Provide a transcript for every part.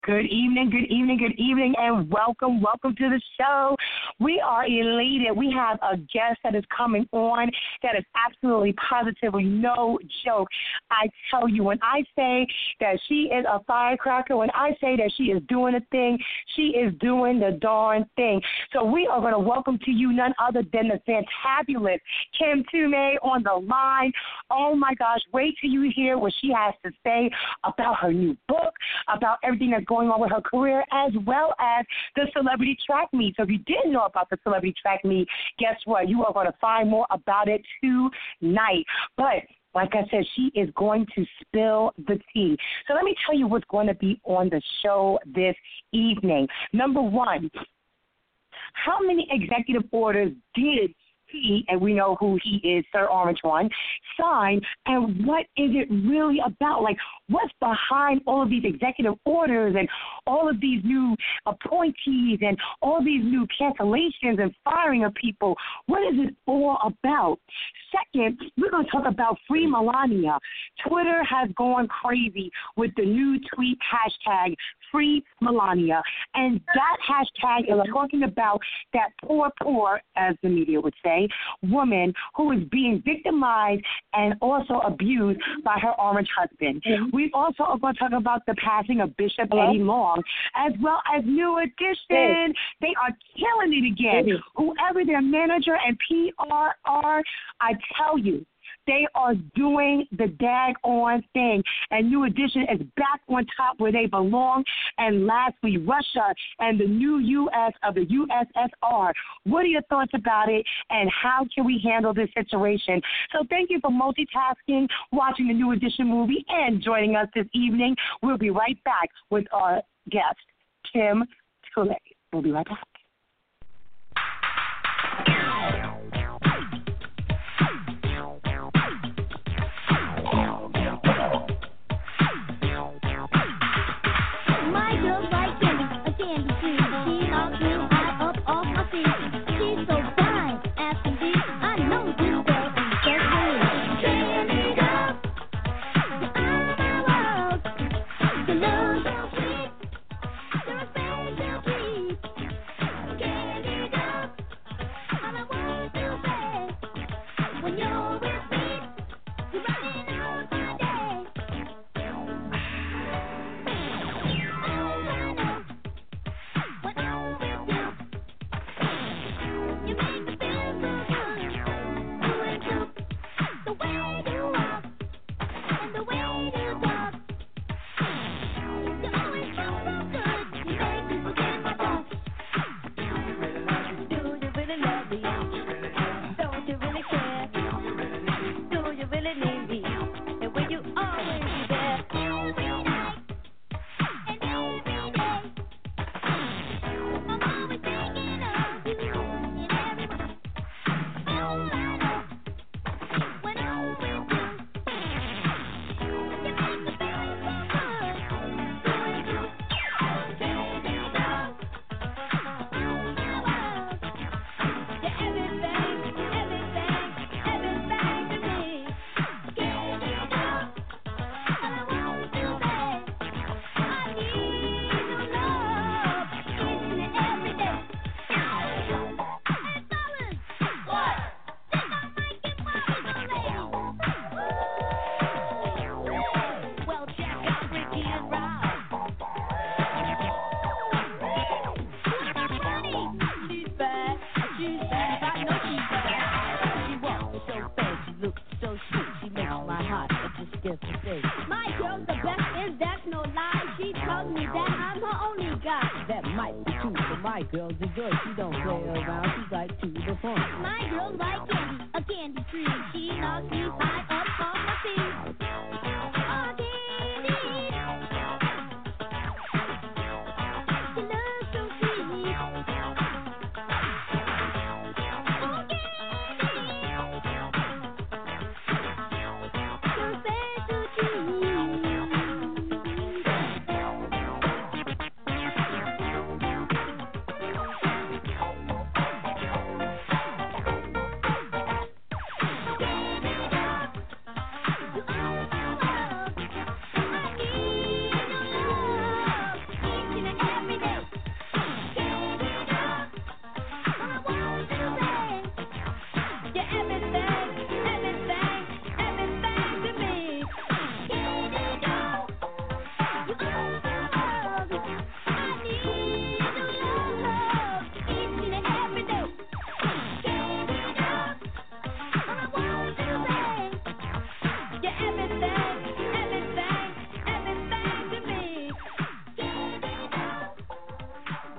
Good evening, good evening, good evening, and welcome to the show. We are elated. We have a guest that is coming on that is absolutely positively no joke. I tell you, when I say that she is a firecracker, when I say that she is doing a thing, she is doing the darn thing. So we are going to welcome to you none other than the fantabulous Kim Tume on the line. Oh, my gosh, wait till you hear what she has to say about her new book, about everything that's going on with her career, as well as the celebrity track meet. So if you didn't know about the celebrity track meet, guess what? You are going to find more about it tonight. But like I said, she is going to spill the tea. So let me tell you what's going to be on the show this evening. Number one, how many executive orders did he, and we know who he is, Sir Orange One, sign, and what is it really about? Like, what's behind all of these executive orders and all of these new appointees and all these new cancellations and firing of people? What is it all about? Second, we're going to talk about Free Melania. Twitter has gone crazy with the new tweet hashtag Free Melania, and that hashtag is talking about that poor, as the media would say, woman who is being victimized and also abused by her orange husband. Mm-hmm. We also are going to talk about the passing of Bishop Eddie Long, as well as New Edition. They are killing it again. Whoever their manager and PR are, I tell you, they are doing the dag-on thing, and New Edition is back on top where they belong. And lastly, Russia and the new U.S. of the USSR. What are your thoughts about it, and how can we handle this situation? So thank you for multitasking, watching the New Edition movie, and joining us this evening. We'll be right back with our guest, Kim Tume. We'll be right back.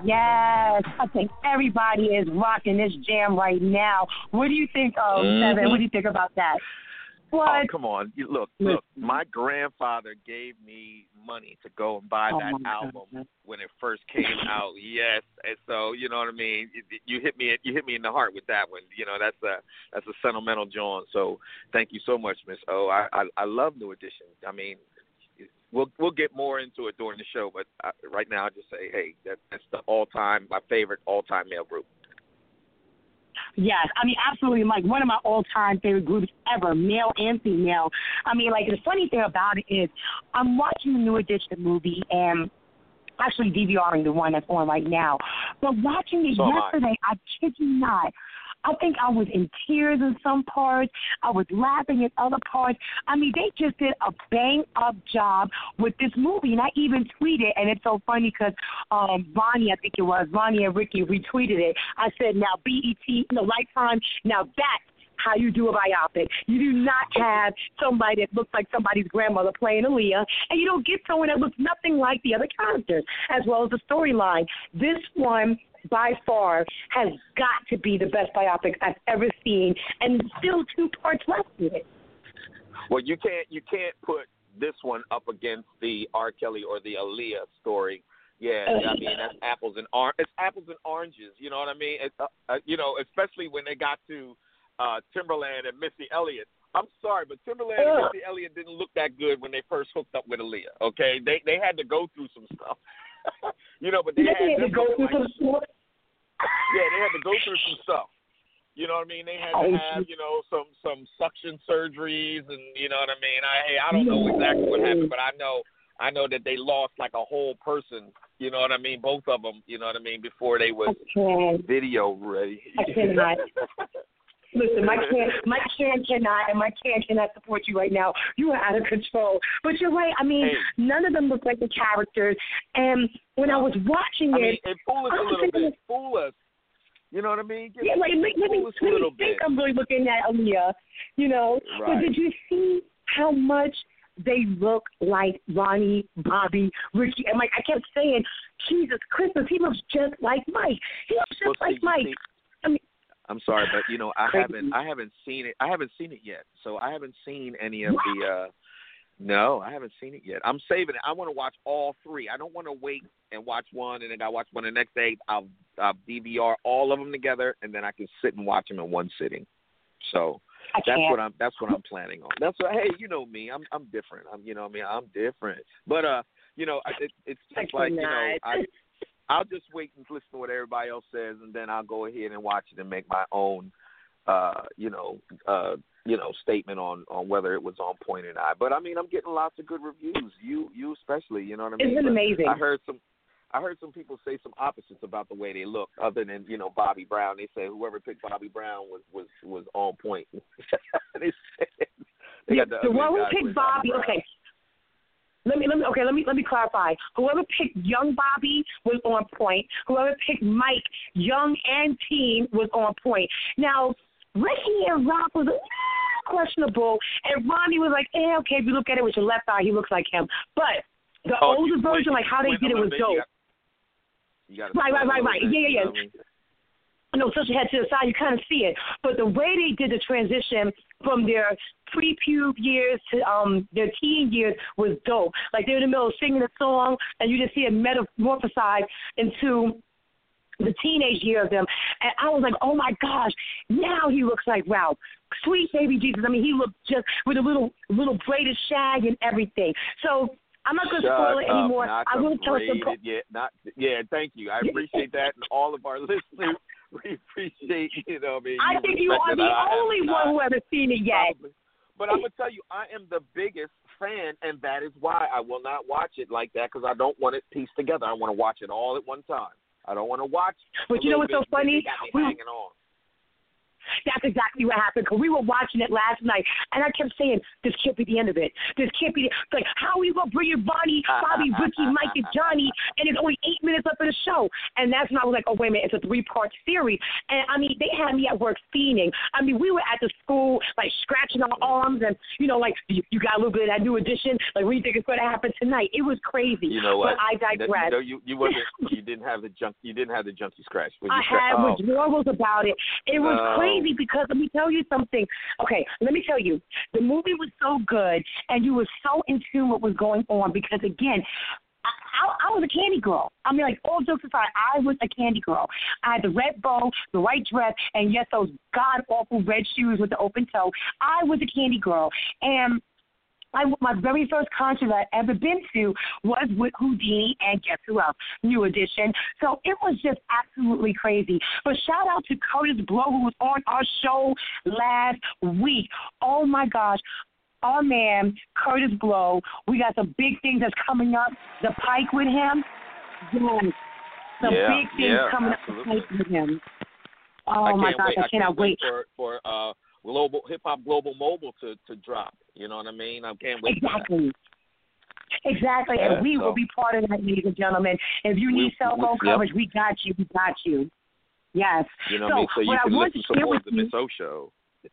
Yes, I think everybody is rocking this jam right now. What do you think, Seven? What do you think about that? What? Oh, come on. Look. My grandfather gave me money to go and buy that album when it first came out. Yes. And so, you know what I mean? You hit me in the heart with that one. You know, that's a sentimental John. So, thank you so much, Miss O. I love New Edition. I mean, we'll get more into it during the show, but right now I just say, hey, that's my favorite all-time male group. Yes, I mean, absolutely, like one of my all-time favorite groups ever, male and female. I mean, like, the funny thing about it is I'm watching the New Edition movie and actually DVRing the one that's on right now. But watching it yesterday, I kid you not, I think I was in tears in some parts. I was laughing in other parts. I mean, they just did a bang-up job with this movie. And I even tweeted, and it's so funny because Ronnie and Ricky retweeted it. I said, now BET, Lifetime, now that's how you do a biopic. You do not have somebody that looks like somebody's grandmother playing Aaliyah, and you don't get someone that looks nothing like the other characters, as well as the storyline. This one, by far, has got to be the best biopic I've ever seen, and still 2 parts left in it. Well, you can't put this one up against the R. Kelly or the Aaliyah story. Yeah, I mean, that's apples and oranges. You know what I mean? You know, especially when they got to Timberland and Missy Elliott. I'm sorry, but Timberland and Missy Elliott didn't look that good when they first hooked up with Aaliyah. Okay, they had to go through some stuff. You know, but they had to go through some stuff. Yeah, they had to go through some stuff. You know what I mean? They had to have, you know, some suction surgeries, and you know what I mean. I don't know exactly what happened, but I know that they lost like a whole person. You know what I mean? Both of them. You know what I mean? Before they was video ready. I cannot. Listen, my can cannot support you right now. You are out of control. But you're right. I mean, none of them look like the characters. And when I was watching it, fool us a little bit. Fool us. You know what I mean? Let me think I'm really looking at Aaliyah. You know, right. But did you see how much they look like Ronnie, Bobby, Ricky? And I kept saying, Jesus Christmas, he looks just like Mike. He looks just like Mike. I'm sorry, but you know, I haven't seen it. I haven't seen it yet. So I haven't seen any of the. No, I haven't seen it yet. I'm saving it. I want to watch all 3. I don't want to wait and watch one and then I watch one the next day. I'll DVR all of them together and then I can sit and watch them in one sitting. So that's what I'm planning on. That's what. Hey, you know me. I'm different. I'm different. But you know, it's just like, you know, I'll just wait and listen to what everybody else says, and then I'll go ahead and watch it and make my own, statement on whether it was on point or not. But I mean, I'm getting lots of good reviews. You especially, you know what I mean? It's amazing. I heard some people say some opposites about the way they look, other than, you know, Bobby Brown. They say whoever picked Bobby Brown was on point. They got the one who picked Bobby. Okay. Let me clarify. Whoever picked young Bobby was on point. Whoever picked Mike, young and teen, was on point. Now, Ricky and Rock was a little questionable, and Ronnie was like, okay, if you look at it with your left eye, he looks like him. But the older version, like how they did it was dope. Right. Yeah. No, especially head to the side, you kind of see it. But the way they did the transition from their pre-pube years to their teen years was dope. Like they're in the middle of singing a song, and you just see it metamorphosize into the teenage year of them. And I was like, oh, my gosh, now he looks like Ralph. Sweet baby Jesus. I mean, he looked just with a little braided shag and everything. So I'm not going to spoil it anymore. I will tell us thank you. I appreciate that, and all of our listeners. We appreciate, you know, I think you are the only one who hasn't seen it yet. Probably. But I'm going to tell you, I am the biggest fan, and that is why I will not watch it like that, because I don't want it pieced together. I want to watch it all at one time. I don't want to watch it. But you know what's so funny? Hanging on. That's exactly what happened, because we were watching it last night, and I kept saying, this can't be the end of it. This can't be like, how are you going to bring your Bobby, Ricky, Mike, and Johnny, and it's only 8 minutes left of the show? show. And that's when I was like, oh, wait a minute, it's a 3-part series. And, I mean, they had me at work fiending. I mean, we were at the school, like, scratching our arms and, you know, like, you got a little bit of that new edition. Like, what do you think is going to happen tonight? It was crazy. You know what? But I digress. You wasn't. You didn't have the junkie scratch. I had withdrawals about it. It was crazy because let me tell you something. Okay, let me tell you. The movie was so good, and you were so in tune with what was going on because, again, I was a candy girl. I mean, like, all jokes aside, I was a candy girl. I had the red bow, the white dress, and, yes, those god-awful red shoes with the open toe. I was a candy girl. And my very first concert I ever been to was with Houdini and guess who else? New Edition. So it was just absolutely crazy. But shout out to Curtis Blow, who was on our show last week. Oh, my gosh. Our man, Curtis Blow, we got some big things that's coming up. The Pike with him. Yes. Some big things coming absolutely. up the Pike with him. Oh, my gosh, I cannot wait. For global hip-hop global mobile to drop. You know what I mean? I can't wait Exactly. Exactly, yeah, and we will be part of that, ladies and gentlemen. If you need cell phone coverage, we got you. We got you. Yes. You know what I mean? So you can listen to more of the Miss O show.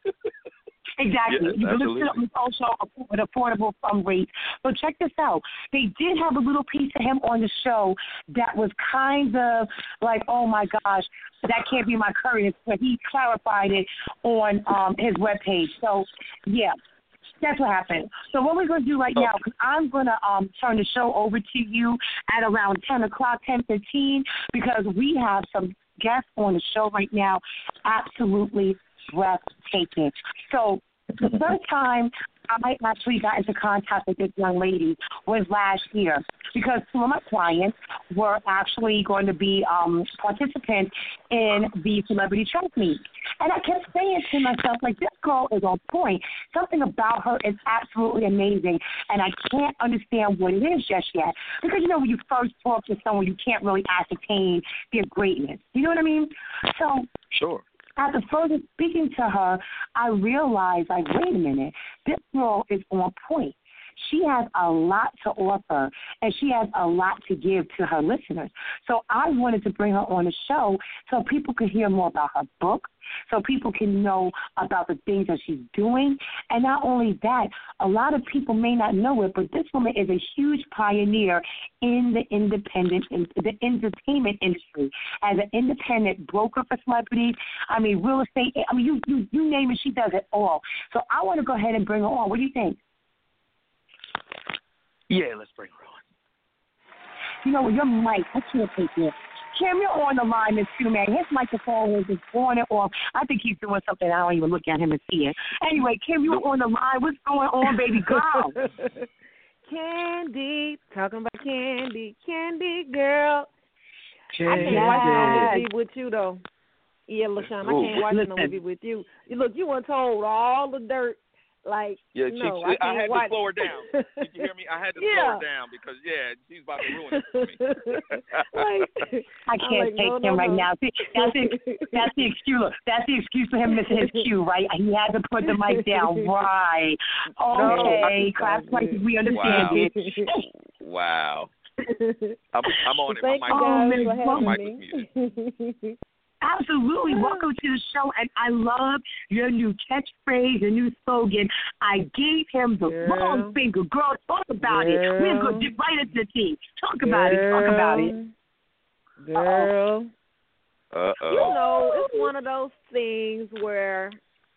Exactly. Yes, you can absolutely. listen to Miss O show at affordable rates. So check this out. They did have a little piece of him on the show that was kind of like, oh, my gosh, that can't be my courage, but he clarified it on his webpage. So, yeah. That's what happened. So what we're going to do right now, because I'm going to turn the show over to you at around 10 o'clock, 10:15, because we have some guests on the show right now, absolutely breathtaking. So the first time I actually got into contact with this young lady was last year because some of my clients were actually going to be participants in the Celebrity Track Meet. And I kept saying to myself, like, this girl is on point. Something about her is absolutely amazing, and I can't understand what it is just yet. Because, you know, when you first talk to someone, you can't really ascertain their greatness. You know what I mean? So Sure. After further speaking to her, I realized, like, wait a minute, this girl is on point. She has a lot to offer, and she has a lot to give to her listeners. So I wanted to bring her on the show so people could hear more about her book, so people can know about the things that she's doing. And not only that, a lot of people may not know it, but this woman is a huge pioneer in the the entertainment industry. As an independent broker for celebrities, I mean, real estate, I mean, you name it, she does it all. So I want to go ahead and bring her on. What do you think? Yeah, let's bring her on. You know, your mic, I can't take it. Kim, you're on the line, Miss Q, man. His microphone is just on and off. I think he's doing something. I don't even look at him and see it. Anyway, Kim, you're on the line. What's going on, baby girl? Candy, talking about Candy girl. Candy. I can't watch no movie with you, though. Yeah, LaShawn, I can't watch no movie with you. Look, you were told all the dirt. Like, yeah, no, I had to slow her down. Did you hear me? I had to slow her down because, she's about to ruin it for me. I can't take him right now. See, that's the excuse. That's the excuse for him missing his cue, right? He had to put the mic down. Right. Okay. Class like we understand it. Wow. I'm on it. Thank you guys for having me. Absolutely. Welcome to the show. And I love your new catchphrase, your new slogan. I gave him the wrong finger. Girl, talk about it. We're going to get right into the team. Talk about it. Talk about it. Girl. Uh-oh. You know, it's one of those things where,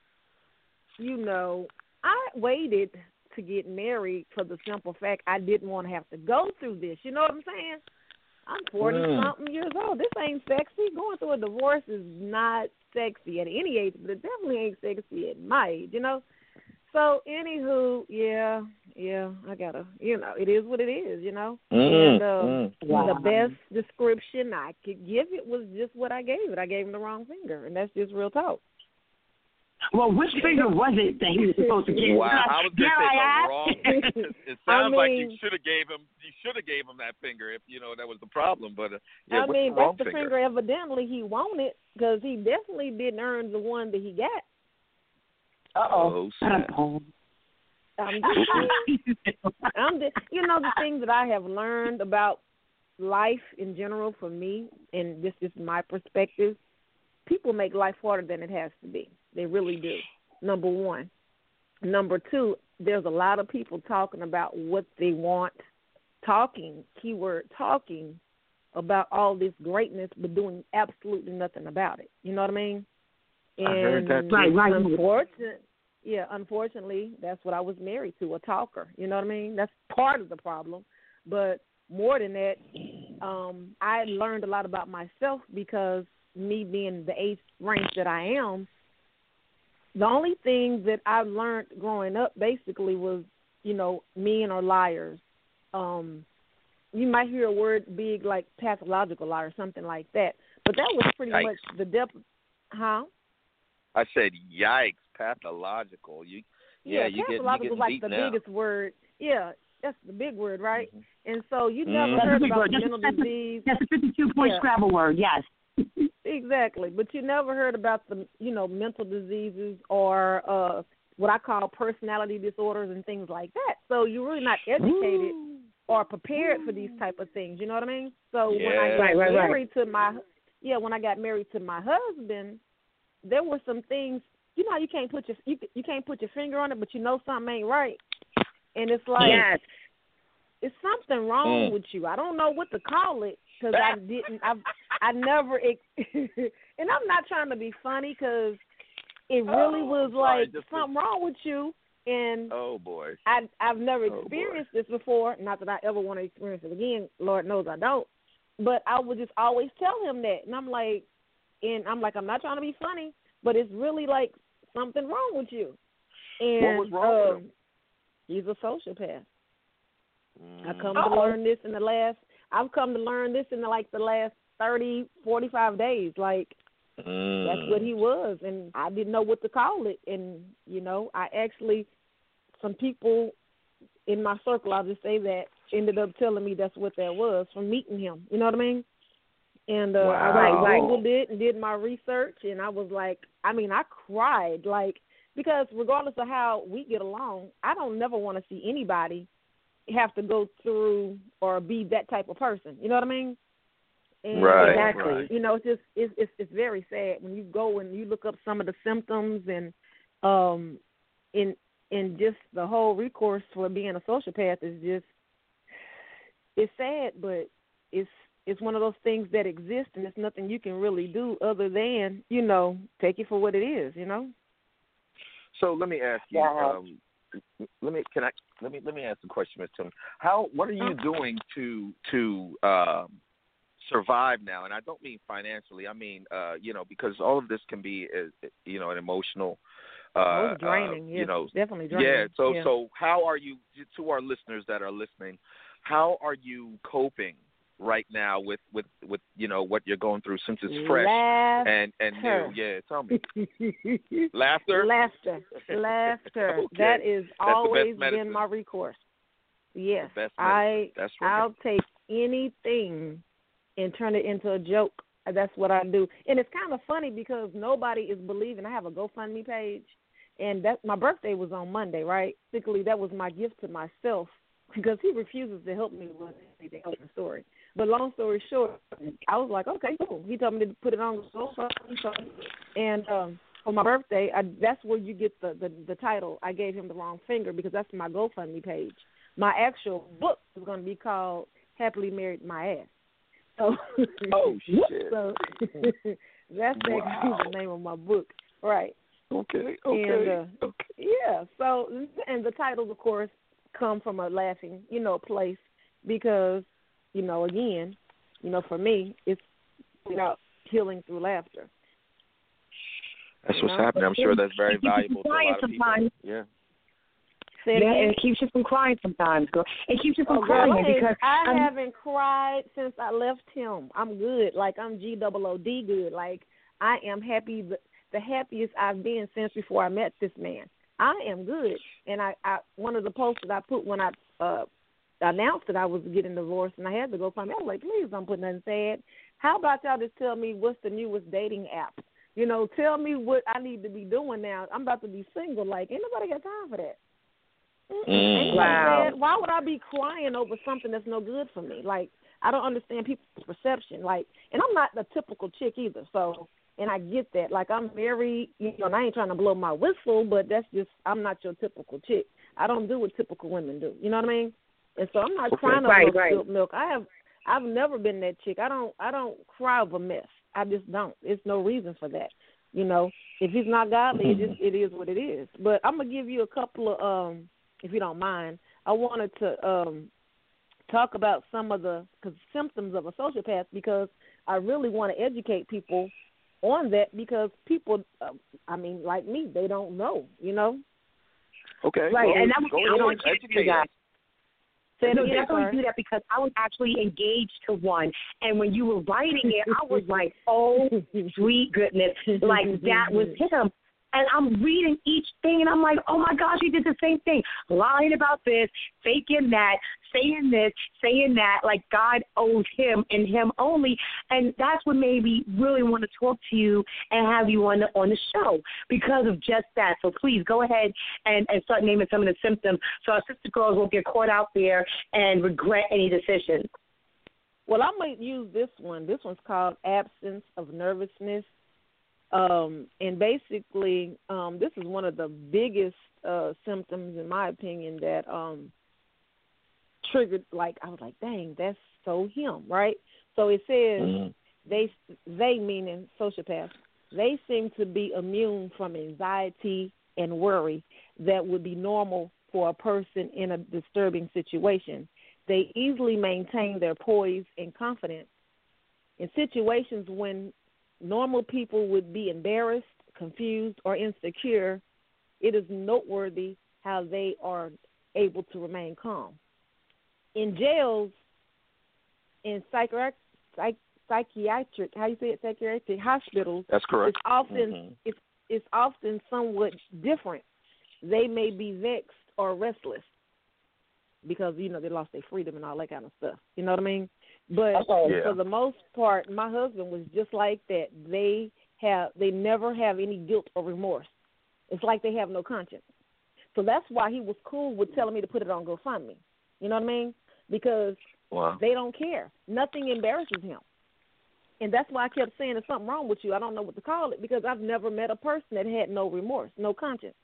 you know, I waited to get married for the simple fact I didn't want to have to go through this. You know what I'm saying? I'm 40-something years old. This ain't sexy. Going through a divorce is not sexy at any age, but it definitely ain't sexy at my age, you know? So, anywho, I gotta, you know, it is what it is, you know? And the best description I could give it was just what I gave it. I gave him the wrong finger, and that's just real talk. Well, which finger was it that he was supposed to get? Wow, I was going to say the wrong finger. It sounds like you should have gave him that finger if, you know, that was the problem. But, I mean, the that's the finger evidently he wanted because he definitely didn't earn the one that he got. Uh-oh. I'm just, you know, the thing that I have learned about life in general for me, and this is my perspective, people make life harder than it has to be. They really do, number one. Number two, there's a lot of people talking about what they want, keyword talking, about all this greatness but doing absolutely nothing about it. You know what I mean? And I heard that too. Right. Unfortunately, that's what I was married to, a talker. You know what I mean? That's part of the problem. But more than that, I learned a lot about myself because me being the age range that I am, the only thing that I learned growing up basically was, men are liars. You might hear a word big like pathological lie or something like that, but that was pretty much the depth. Huh? I said, yikes, pathological. Pathological is like the now. biggest word. Yeah, that's the big word, right? Mm-hmm. And so you never heard about mental disease. That's a 52-point Scrabble word, yes. Exactly, but you never heard about the, mental diseases or what I call personality disorders and things like that. So you're really not educated or prepared for these type of things. You know what I mean? So when I got married to when I got married to my husband, there were some things. You know how you can't put your finger on it, but you know something ain't right, and it's like it's something wrong with you. I don't know what to call it because I never, and I'm not trying to be funny because it really was something wrong with you. And oh boy, I've never experienced this before. Not that I ever want to experience it again. Lord knows I don't. But I would just always tell him that, and I'm like, I'm not trying to be funny, but it's really like something wrong with you. And what was wrong with him? He's a sociopath. I've come to learn this in the last 30, 45 days. Like, that's what he was, and I didn't know what to call it. And, I actually, some people in my circle, I'll just say that, ended up telling me that's what that was from meeting him. You know what I mean? And I Googled it and did my research, and I was like, I cried, because regardless of how we get along, I don't never want to see anybody have to go through or be that type of person. You know what I mean? And, exactly. It's just it's very sad when you go and you look up some of the symptoms and in just the whole recourse for being a sociopath is just, it's sad, but it's one of those things that exist, and there's nothing you can really do other than take it for what it is. So let me ask you. Let me ask a question, Ms. Tim. What are you doing to survive now? And I don't mean financially. I mean, because all of this can be, an emotional. Draining. Definitely draining. Yeah. So how are you, to our listeners that are listening? How are you coping right now with what you're going through, since it's fresh and new? Yeah, tell me. Laughter. Okay. That is always been my recourse. Yes, I'll take anything and turn it into a joke. That's what I do, and it's kind of funny because nobody is believing. I have a GoFundMe page, and my birthday was on Monday, right? Basically, that was my gift to myself because he refuses to help me with anything else in the story. But long story short, I was like, okay, cool. He told me to put it on GoFundMe, and for my birthday, that's where you get the title. I gave him the wrong finger because that's my GoFundMe page. My actual book is going to be called "Happily Married My Ass." So, shit! So that's actually the name of my book, right? Okay. And, yeah. So, and the titles, of course, come from a laughing, place because, again, for me, it's healing through laughter. That's what's happening. I'm sure that's very valuable to a lot of people. Yeah. And it keeps you from crying sometimes, girl. It keeps you from crying because I haven't cried since I left him. I'm good. Like, I'm GOOD good. Like, I am happy, the happiest I've been since before I met this man. I am good. And I one of the posts that I put when I announced that I was getting divorced and I had to go find me, I was like, please don't put nothing sad. How about y'all just tell me what's the newest dating app? Tell me what I need to be doing now. I'm about to be single. Like, ain't nobody got time for that. Wow. Why would I be crying over something that's no good for me? Like, I don't understand people's perception. Like, and I'm not the typical chick either. So, and I get that. Like, I'm very, and I ain't trying to blow my whistle, but that's just, I'm not your typical chick. I don't do what typical women do. You know what I mean? And so I'm not trying to blow spilt milk. I've never been that chick. I don't cry over mess. I just don't. There's no reason for that. If he's not godly, it is what it is. But I'm gonna give you a couple of, if you don't mind. I wanted to talk about some of the symptoms of a sociopath because I really want to educate people on that because people, like me, they don't know. Okay. Right, well, and I want to educate us. I definitely do that because I was actually engaged to one, and when you were writing it, I was like, "Oh, sweet goodness!" Like that was him. And I'm reading each thing, and I'm like, "Oh my gosh, he did the same thing, lying about this, faking that, saying this, saying that." Like God owes him and him only, and that's what made me really want to talk to you and have you on the show because of just that. So please go ahead and start naming some of the symptoms, so our sister girls won't get caught out there and regret any decisions. Well, I'm going to use this one. This one's called absence of nervousness. And basically, this is one of the biggest symptoms, in my opinion, that triggered. Like I was like, "Dang, that's so him," right? So it says they meaning sociopaths. They seem to be immune from anxiety and worry that would be normal for a person in a disturbing situation. They easily maintain their poise and confidence in situations when normal people would be embarrassed, confused, or insecure. It is noteworthy how they are able to remain calm. In jails, in psychiatric, psychiatric hospitals, that's correct. It's often somewhat different. They may be vexed or restless because they lost their freedom and all that kind of stuff. You know what I mean? But for the most part, my husband was just like that. They never have any guilt or remorse. It's like they have no conscience. So that's why he was cool with telling me to put it on GoFundMe. You know what I mean? Because they don't care. Nothing embarrasses him. And that's why I kept saying there's something wrong with you. I don't know what to call it because I've never met a person that had no remorse, no conscience.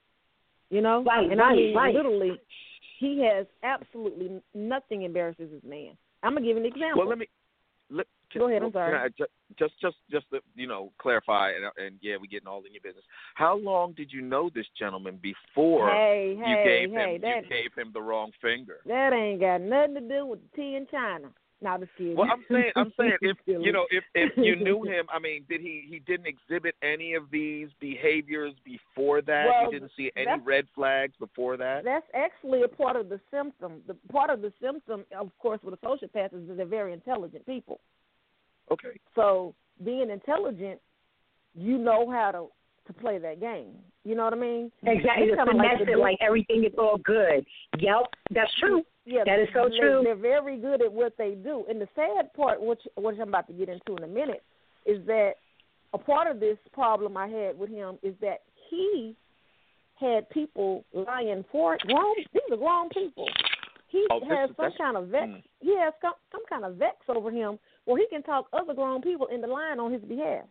Literally, he has absolutely nothing embarrasses his man. I'm gonna give an example. Well, go ahead. I'm sorry. Just to clarify, and we getting all in your business. How long did you know this gentleman before you gave him the wrong finger? That ain't got nothing to do with the tea in China. Now the kid. Well, I'm saying if you knew him, did he didn't exhibit any of these behaviors before that? Well, you didn't see any red flags before that? That's actually a part of the symptom. The part of the symptom, of course, with a sociopath is that they're very intelligent people. Okay. So being intelligent, you know how to play that game. You know what I mean? Exactly. It's like everything is all good. Yep, that's true. Yeah, that is so true. They're very good at what they do. And the sad part, which I'm about to get into in a minute, is that a part of this problem I had with him is that he had people lying for grown. These are grown people. He has some kind of vex. He has some kind of vex over him, where he can talk other grown people into lying on his behalf.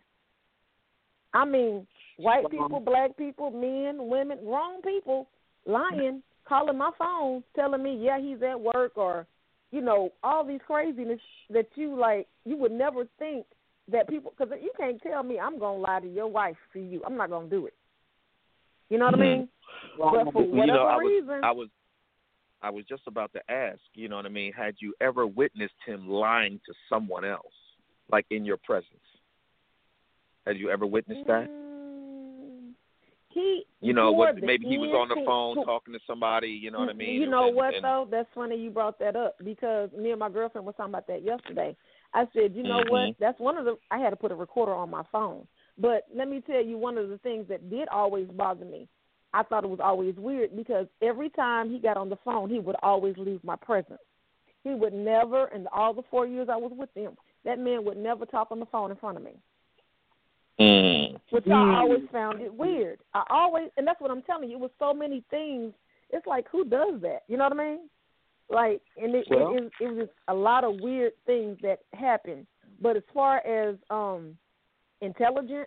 White people, black people, men, women, grown people lying, calling my phone, telling me, he's at work, or, all these craziness that you would never think that people, because you can't tell me I'm going to lie to your wife for you. I'm not going to do it. You know what I mean? But for whatever reason. I was just about to ask, you know what I mean, had you ever witnessed him lying to someone else, like in your presence? Had you ever witnessed that? Maybe he was on the phone talking to somebody, you know what I mean? Though? That's funny you brought that up because me and my girlfriend was talking about that yesterday. I said, what? That's I had to put a recorder on my phone. But let me tell you one of the things that did always bother me. I thought it was always weird because every time he got on the phone, he would always leave my presence. He would never, in all the 4 years I was with him, that man would never talk on the phone in front of me. Which I always found it weird. And that's what I'm telling you, it was so many things. It's like, who does that? You know what I mean? Like, and it was just a lot of weird things that happened. But as far as intelligence,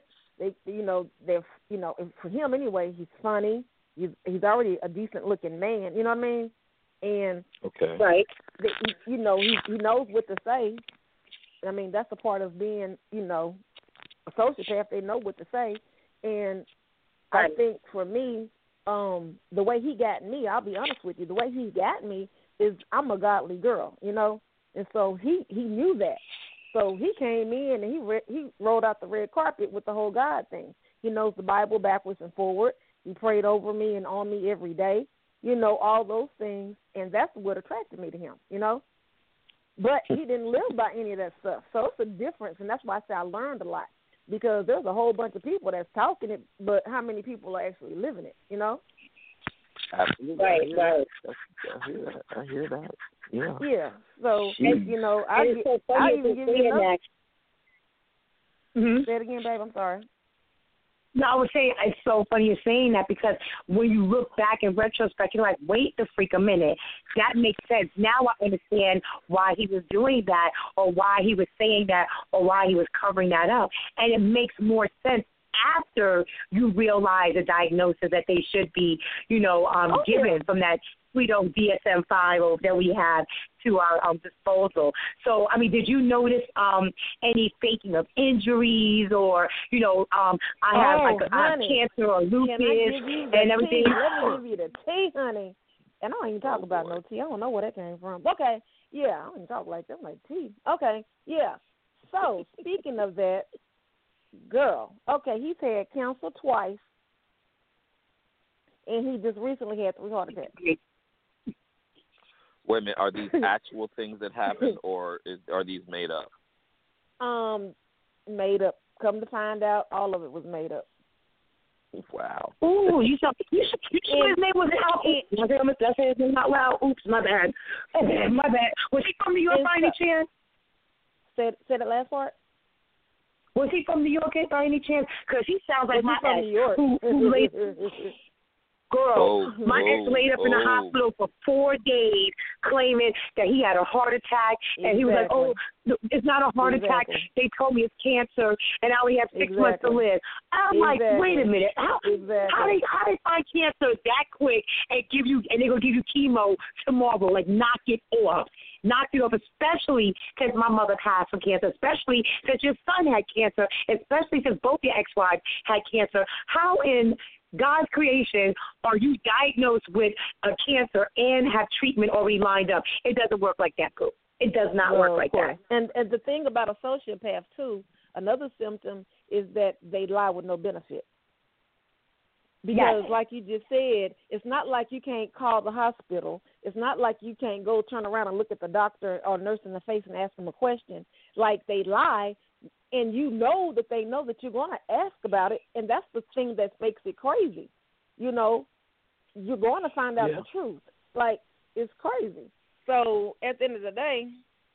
for him anyway, he's funny. He's already a decent looking man. You know what I mean? And right, he knows what to say. I mean, that's a part of being, a sociopath. They know what to say. And I think for me, the way he got me, I'll be honest with you, the way he got me is I'm a godly girl, and so he knew that. So he came in and he rolled out the red carpet with the whole God thing. He knows the Bible backwards and forward. He prayed over me and on me every day, all those things, and that's what attracted me to him, But he didn't live by any of that stuff. So it's a difference, and that's why I say I learned a lot, because there's a whole bunch of people that's talking it, but how many people are actually living it, Absolutely. Right. I hear that. Yeah. Yeah. So, I even give you another. Mm-hmm. Say it again, babe. I'm sorry. No, I would say it's so funny you're saying that, because when you look back in retrospect, you're like, wait the freak a minute. That makes sense. Now I understand why he was doing that, or why he was saying that, or why he was covering that up. And it makes more sense after you realize the diagnosis that they should be, given from that sweet old DSM-5 that we have to our disposal. So, I mean, did you notice any faking of injuries, or, I have cancer or lupus and everything? Let me give you the tea, honey. And I don't even talk about no tea. I don't know where that came from. Okay, yeah, I don't even talk like that. I'm like, tea. Okay, yeah. So, speaking of that, girl, okay, he's had cancer twice, and he just recently had 3 heart attacks. Wait a minute, are these actual things that happened, or are these made up? Made up. Come to find out, all of it was made up. Wow. Ooh, you saw his name was Let's say his name out loud. Oops, my bad. My bad. Was he from New York by any chance? Say that last part. Was he from New York by any chance? Because he sounds like my ex, New York. who laid. Girl, my ex laid up in the hospital for 4 days, claiming that he had a heart attack, and he was like, "Oh, it's not a heart attack. They told me it's cancer, and I only have 6 months to live." I'm like, wait a minute, how they find cancer that quick and they're gonna give you chemo tomorrow? Like, knock it off, especially since my mother passed from cancer, especially since your son had cancer, especially since both your ex-wives had cancer. How in God's creation are you diagnosed with a cancer and have treatment already lined up? It doesn't work like that, Pooh. It does not work like that. And the thing about a sociopath, too, another symptom is that they lie with no benefit. Because, like you just said, it's not like you can't call the hospital. It's not like you can't go turn around and look at the doctor or nurse in the face and ask them a question. Like, they lie, and you know that they know that you're going to ask about it, and that's the thing that makes it crazy. You're going to find out the truth. Like, it's crazy. So, at the end of the day,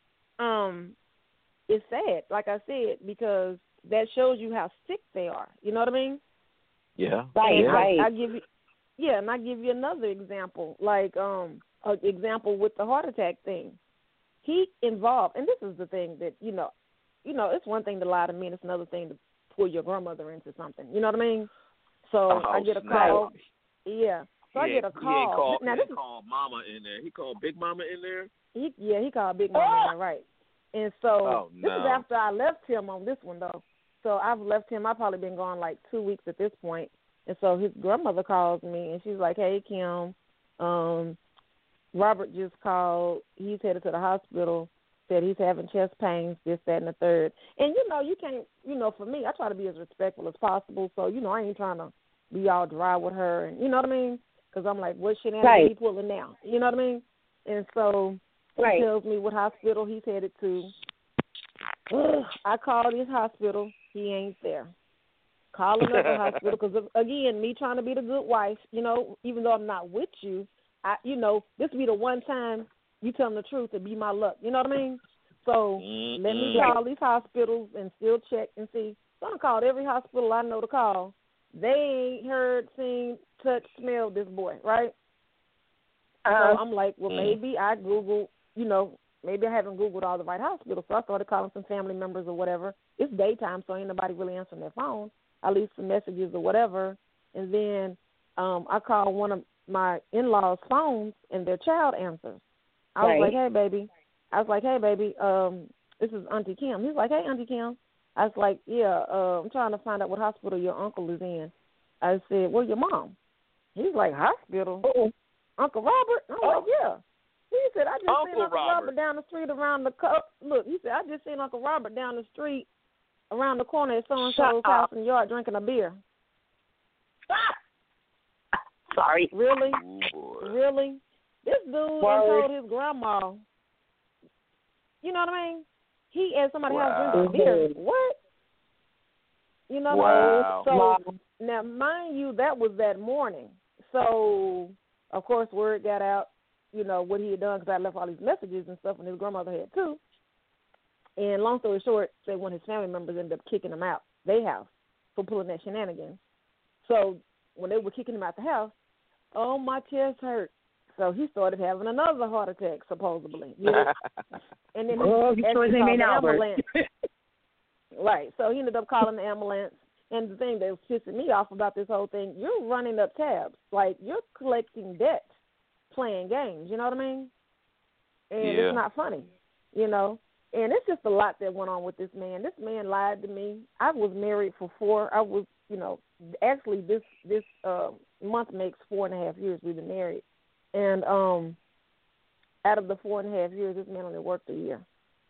it's sad, like I said, because that shows you how sick they are. You know what I mean? Yeah. Right. I give you another example, like an example with the heart attack thing. He involved, and this is the thing that, it's one thing to lie to me, and it's another thing to pull your grandmother into something. You know what I mean? So I get a call. Yeah. So I get a call. He called Mama in there. He called Big Mama in there? He called Big Mama in there, right. And so this is after I left him on this one, though. So I've left him. I've probably been gone like 2 weeks at this point. And so his grandmother calls me, and she's like, "Hey, Kim, Robert just called. He's headed to the hospital. Said he's having chest pains, this, that, and the third." And, you can't, for me, I try to be as respectful as possible. So, I ain't trying to be all dry with her. And you know what I mean? Because I'm like, what shenanigans he pulling now? You know what I mean? And so he tells me what hospital he's headed to. I called his hospital. He ain't there. Calling up the hospital because, again, me trying to be the good wife, even though I'm not with you, this be the one time you tell them the truth to be my luck. You know what I mean? So let me call these hospitals and still check and see. So I called every hospital I know to call. They ain't heard, seen, touched, smelled this boy, right? So I'm like, well, maybe I Googled, maybe I haven't Googled all the right hospitals. So I started calling some family members or whatever. It's daytime, so ain't nobody really answering their phone. I leave some messages or whatever. And then I called one of my in-laws' phones, and their child answers. I was like, hey, baby, this is Auntie Kim. He's like, hey, Auntie Kim. I was like, yeah, I'm trying to find out what hospital your uncle is in. I said, well, your mom. He's like, hospital? Uh-oh. Uncle Robert? I'm like, yeah. He said, I just seen Uncle Robert down the street around the look, he said, I just seen Uncle Robert down the street around the corner at so-and-so's house in the yard drinking a beer. Sorry. Really? Ooh, really? This dude told his grandma, you know what I mean? He at somebody's house drinking beer. What? You know what I mean? So, now, mind you, that was that morning. So, of course, word got out, what he had done, because I left all these messages and stuff, and his grandmother had too. And long story short, say one of his family members ended up kicking him out their house for pulling that shenanigans. So when they were kicking him out the house, oh, my chest hurt. So he started having another heart attack, supposedly. And then he called the ambulance. Right. So he ended up calling the ambulance. And the thing that was pissing me off about this whole thing, you're running up tabs. Like, you're collecting debt playing games. You know what I mean? And it's not funny, And it's just a lot that went on with this man. This man lied to me. I was married for 4. I was, actually this month makes 4.5 years we've been married. And out of the 4.5 years, this man only worked a year.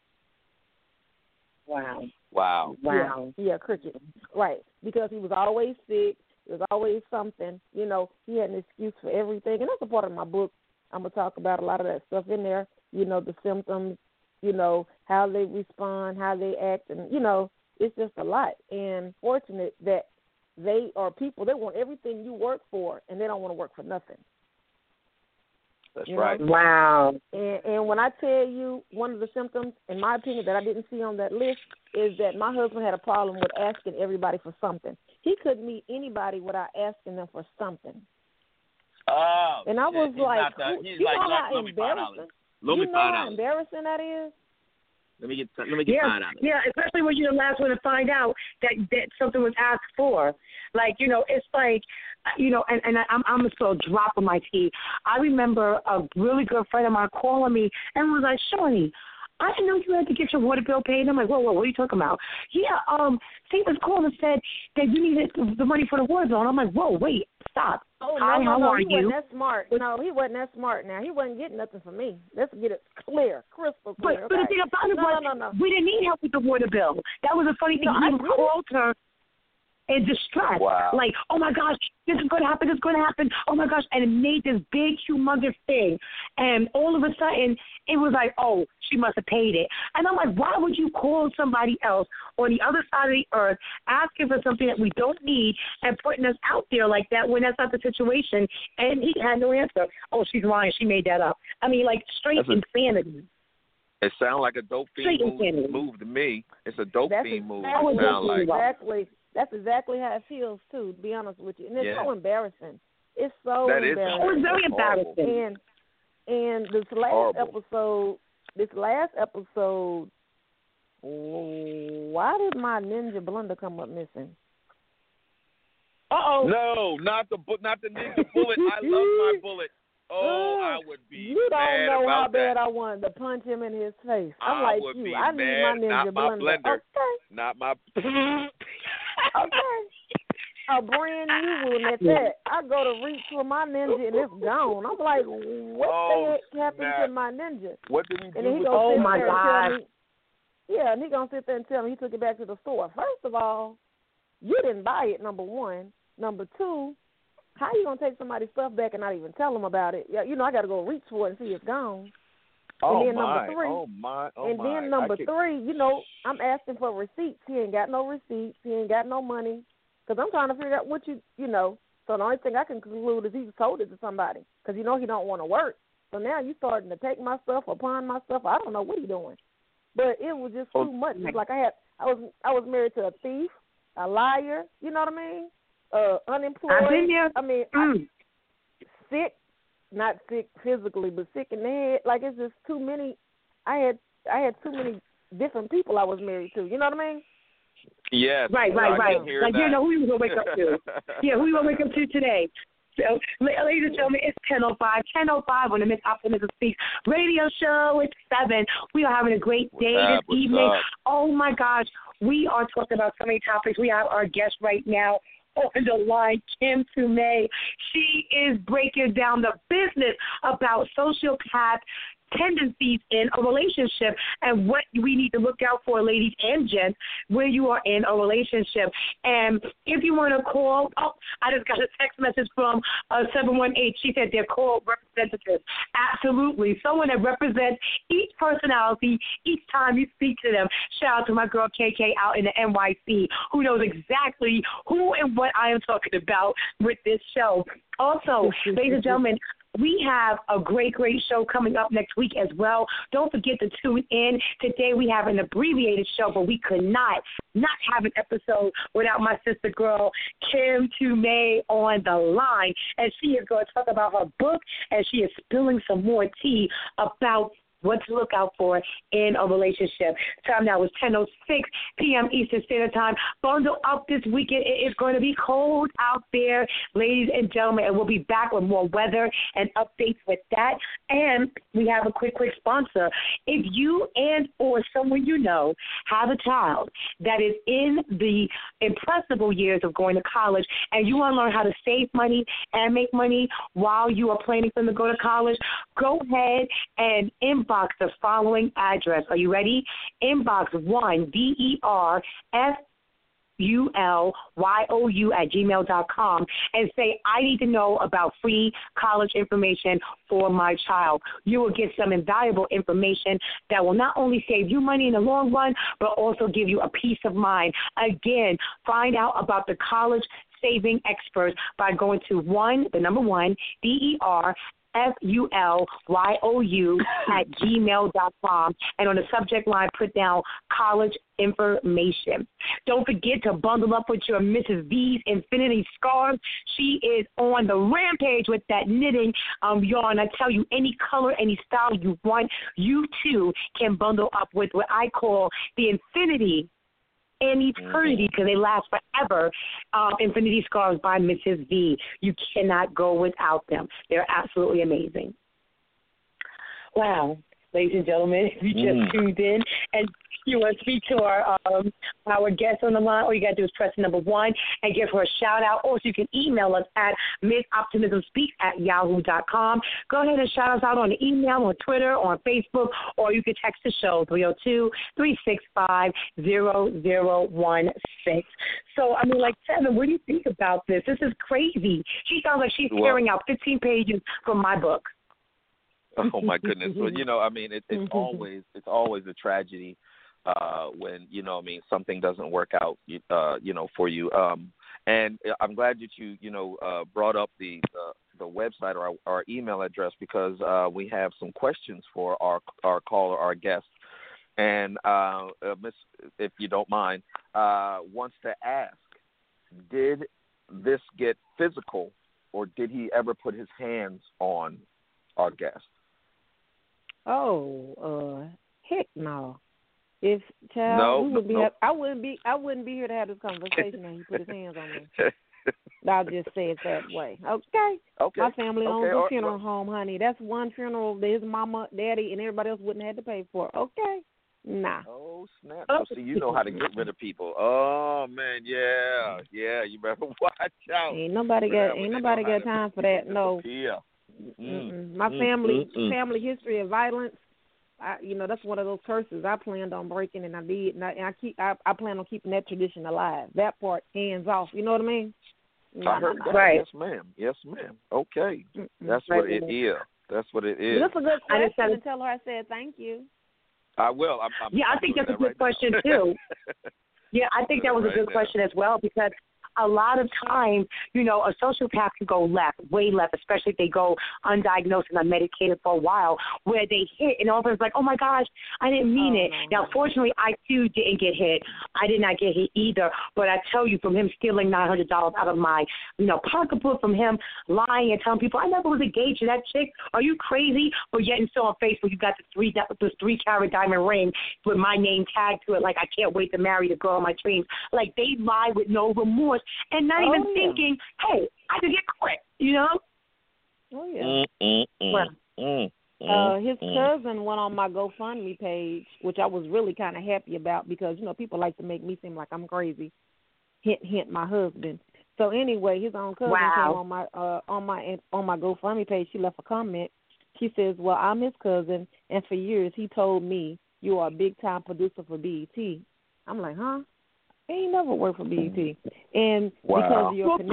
Wow. Yeah, cricket. Right. Because he was always sick. There was always something. He had an excuse for everything. And that's a part of my book. I'm going to talk about a lot of that stuff in there. The symptoms, how they respond, how they act. And, it's just a lot. And fortunate that they are people, they want everything you work for, and they don't want to work for nothing. That's right. Wow. And when I tell you one of the symptoms, in my opinion, that I didn't see on that list is that my husband had a problem with asking everybody for something. He couldn't meet anybody without asking them for something. Oh, and I was like, you know how embarrassing? How embarrassing that is? Let me get $5. Yeah, especially when you're the last one to find out that something was asked for. Like, it's like, and I'm just still dropping my tea. I remember a really good friend of mine calling me and was like, Shawnee, I didn't know you had to get your water bill paid. I'm like, whoa, what are you talking about? Yeah, Steve called and said that you needed the money for the water bill. And I'm like, whoa, wait, stop. Oh, Hi, how are you? He wasn't that smart. No, he wasn't that smart now. He wasn't getting nothing from me. Let's get it clear, crystal clear. But the thing about it was, we didn't need help with the water bill. That was a funny thing. He called her in distress. Wow. Like, oh, my gosh, this is going to happen. Oh, my gosh. And it made this big, humongous thing. And all of a sudden, it was like, oh, she must have paid it. And I'm like, why would you call somebody else on the other side of the earth asking for something that we don't need and putting us out there like that when that's not the situation? And he had no answer. Oh, she's lying. She made that up. I mean, like, straight insanity. It sounds like a dope fiend move to me. It's a dope fiend move. It sounds like. Exactly. That's exactly how it feels, too, to be honest with you. And it's so embarrassing. It's so embarrassing. It was very embarrassing. And this last episode, why did my Ninja blender come up missing? Uh-oh. No, not the Ninja bullet. I love my bullet. Oh, I would be You don't mad know about how bad that. I wanted to punch him in his face. I'm I like would you. be I need mad. my Ninja Not my blender. blender. Okay. Not my. Okay. A brand new one at that. I go to reach for my Ninja and it's gone. I'm like, what the heck happened to my Ninja? What did he do? And then he oh my God. Yeah, and he gonna sit there and tell me he took it back to the store. First of all, you didn't buy it, number one. Number two, how you gonna take somebody's stuff back and not even tell them about it? Yeah, I gotta go reach for it and see it's gone. Oh, and then my. Number three, oh, my. Oh, and my. then number three, I'm asking for receipts. He ain't got no receipts. He ain't got no money. Because I'm trying to figure out what So the only thing I can conclude is he sold it to somebody. Because he don't want to work. So now you starting to take my stuff or pawn my stuff. I don't know what he's doing. But it was just too much. It's like I was married to a thief, a liar, you know what I mean? Unemployed. I've been there. I mean, sick, not sick physically, but sick in the head. Like it's just too many. I had too many different people I was married to. You know what I mean? Yes. Right. Like, you know, who you going to wake up to? Yeah, who you going to wake up to today? So, ladies and gentlemen, it's 10:05 on the Miss Optimism Speaks radio show. It's 7. We are having a great day this evening. Oh, my gosh. We are talking about so many topics. We have our guest right now on the line, Kim Tumay. She is breaking down the business about sociopath tendencies in a relationship and what we need to look out for, ladies and gents, when you are in a relationship. And if you want to call, I just got a text message from 718. She said they're called representatives. Absolutely. Someone that represents each personality each time you speak to them. Shout out to my girl KK out in the NYC who knows exactly who and what I am talking about with this show. Also, ladies and gentlemen, we have a great show coming up next week as well. Don't forget to tune in. Today we have an abbreviated show, but we could not have an episode without my sister girl, Kim Tumay, on the line. And she is going to talk about her book, and she is spilling some more tea about what to look out for in a relationship. Time now is 10:06 p.m. Eastern Standard Time. Bundle up this weekend. It is going to be cold out there, ladies and gentlemen, and we'll be back with more weather and updates with that. And we have a quick sponsor. If you and or someone you know have a child that is in the impressible years of going to college and you want to learn how to save money and make money while you are planning for them to go to college, go ahead and inbox the following address. Are you ready? Inbox 1DERFULYOU@gmail.com and say, I need to know about free college information for my child. You will get some invaluable information that will not only save you money in the long run, but also give you a peace of mind. Again, find out about the college saving experts by going to DERFULYOU@gmail.com, and on the subject line put down college information. Don't forget to bundle up with your Mrs. V's Infinity Scarves. She is on the rampage with that knitting yarn. I tell you, any color, any style you want, you too can bundle up with what I call the Infinity and eternity, because they last forever. Infinity Scarves by Mrs. V. You cannot go without them. They're absolutely amazing. Wow. Ladies and gentlemen, if you just tuned in and you want to speak to our guest on the line, all you got to do is press number 1 and give her a shout-out. Also, you can email us at MissOptimismSpeaks@yahoo.com. Go ahead and shout us out on the email, on Twitter, on Facebook, or you can text the show, 302-365-0016. So, I mean, like, Seven, what do you think about this? This is crazy. She sounds like she's carrying out 15 pages from my book. Oh my goodness! Well, you know, I mean, it's always a tragedy when, you know, I mean, something doesn't work out, you know, for you. And I'm glad that you brought up the website or our email address, because we have some questions for our caller, our guest, and Miss, if you don't mind, wants to ask: did this get physical, or did he ever put his hands on our guest? Oh, heck no! If child, no. I wouldn't be here to have this conversation when he put his hands on me. I'll just say it that way. Okay. My family owns a funeral home, honey. That's one funeral that his mama, daddy, and everybody else wouldn't have to pay for. Okay. Nah. Oh, snap. So, see, you know how to get rid of people. Oh, man, yeah. You better watch out. Ain't nobody got time for that. No. Yeah. My family history of violence, that's one of those curses I planned on breaking, and I did. And I plan on keeping that tradition alive. That part, hands off. You know what I mean? I heard that. Right. Yes, ma'am. Okay. That's what it is. That's what it is. That's a good question to tell her I said thank you. I will. I think that's a good question, too. Yeah, I think that was a good question as well, because a lot of times, you know, a sociopath can go left, way left, especially if they go undiagnosed and unmedicated for a while, where they hit and all of a sudden it's like, oh my gosh, I didn't mean it. Now, fortunately, I too didn't get hit. I did not get hit either. But I tell you, from him stealing $900 out of my, you know, pocketbook, from him lying and telling people I never was engaged to that chick. Are you crazy? But yet and so on Facebook, you got this 3-carat diamond ring with my name tagged to it. Like, I can't wait to marry the girl of my dreams. Like, they lie with no remorse and not even thinking, hey, I could get quit. You know? Oh yeah. His cousin went on my GoFundMe page, which I was really kind of happy about because, you know, people like to make me seem like I'm crazy. Hint, hint, my husband. So anyway, his own cousin came on my GoFundMe page. She left a comment. She says, "Well, I'm his cousin, and for years he told me you are a big time producer for BET." I'm like, huh? He ain't never worked for BET. And because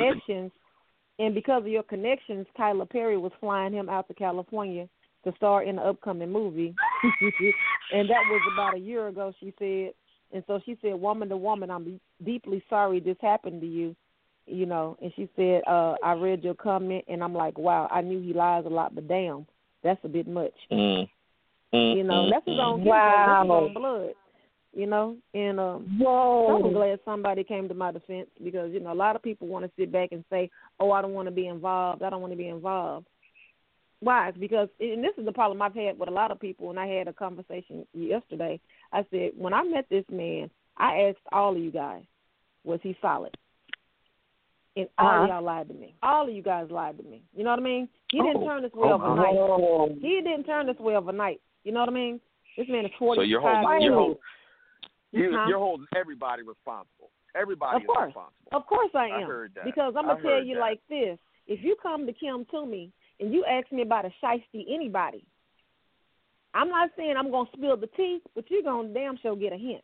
of your connections, Tyler Perry was flying him out to California to star in the upcoming movie. And that was about a year ago, she said. And so she said, woman to woman, I'm deeply sorry this happened to you, you know. And she said, I read your comment, and I'm like, wow, I knew he lies a lot, but damn, that's a bit much. You know, that's his own that's his own blood, you know. And I'm glad somebody came to my defense because, you know, a lot of people want to sit back and say, oh, I don't want to be involved. I don't want to be involved. Why? Because, and this is the problem I've had with a lot of people, and I had a conversation yesterday. I said, when I met this man, I asked all of you guys, was he solid? And all of y'all lied to me. All of you guys lied to me. You know what I mean? He didn't turn this way overnight. He didn't turn this way overnight. You know what I mean? This man is 45 So you're holding everybody responsible. Everybody is responsible. Of course I am. I heard that. Because I'm going to tell you like this. If you come to Kim Toomey and you ask me about a shiesty anybody, I'm not saying I'm going to spill the tea, but you're going to damn sure get a hint.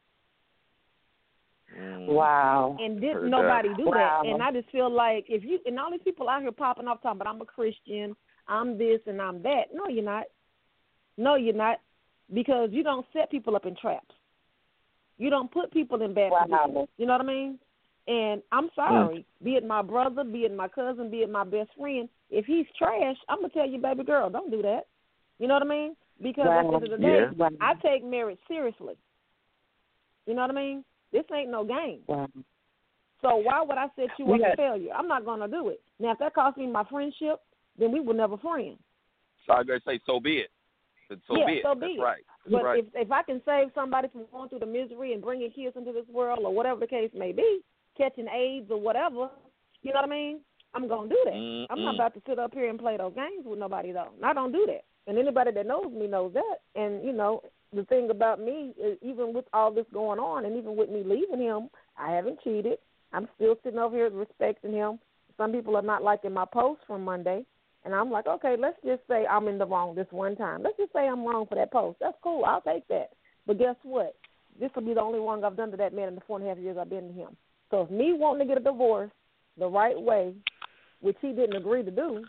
Wow. And didn't nobody do that. And I just feel like if you, and all these people out here popping off talking about I'm a Christian, I'm this and I'm that. No, you're not. No, you're not. Because you don't set people up in traps. You don't put people in bad positions. You know what I mean? And I'm sorry, be it my brother, be it my cousin, be it my best friend, if he's trash, I'm going to tell you, baby girl, don't do that. You know what I mean? Because at the end of the day, I take marriage seriously. You know what I mean? This ain't no game. So why would I set you up a failure? I'm not going to do it. Now, if that costs me my friendship, then we were never friends. So I'm going to say, so be it. So be it. That's right. But if I can save somebody from going through the misery and bringing kids into this world or whatever the case may be, catching AIDS or whatever, you know what I mean? I'm going to do that. I'm not about to sit up here and play those games with nobody, though. I don't do that. And anybody that knows me knows that. And, you know, the thing about me is even with all this going on and even with me leaving him, I haven't cheated. I'm still sitting over here respecting him. Some people are not liking my post from Monday. And I'm like, okay, let's just say I'm in the wrong this one time. Let's just say I'm wrong for that post. That's cool. I'll take that. But guess what? This will be the only wrong I've done to that man in the 4.5 years I've been to him. So if me wanting to get a divorce the right way, which he didn't agree to do,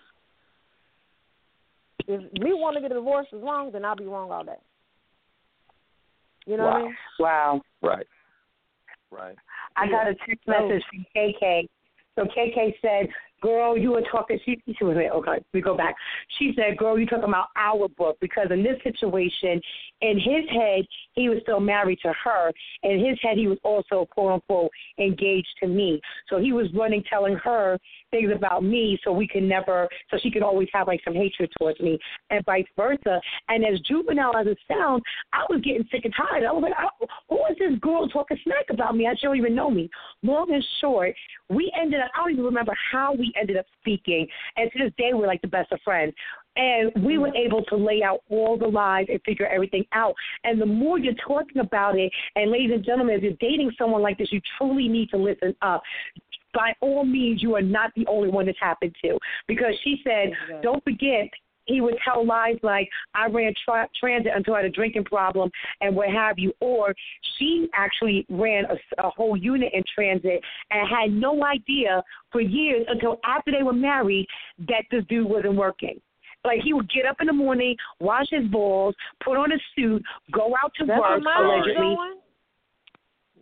if me wanting to get a divorce is wrong, then I'll be wrong all day. You know what I mean? Wow. Right. I got a text message from KK. So KK said, girl, you were talking, she was like, okay, we go back. She said, girl, you talking about our book, because in this situation, in his head, he was still married to her. In his head, he was also, quote, unquote, engaged to me. So he was running, telling her things about me so she could always have, like, some hatred towards me, and vice versa. And as juvenile as it sounds, I was getting sick and tired. I was like, who is this girl talking smack about me? She don't even know me. Long and short, we ended up, I don't even remember how we ended up speaking, and to this day we're like the best of friends. And we were able to lay out all the lies and figure everything out. And the more you're talking about it, and ladies and gentlemen, if you're dating someone like this, you truly need to listen up. By all means, you are not the only one this happened to. Because she said, don't forget, he would tell lies like, I ran transit until I had a drinking problem and what have you. Or she actually ran a whole unit in transit and had no idea for years until after they were married that this dude wasn't working. Like, he would get up in the morning, wash his balls, put on a suit, go out to work, allegedly.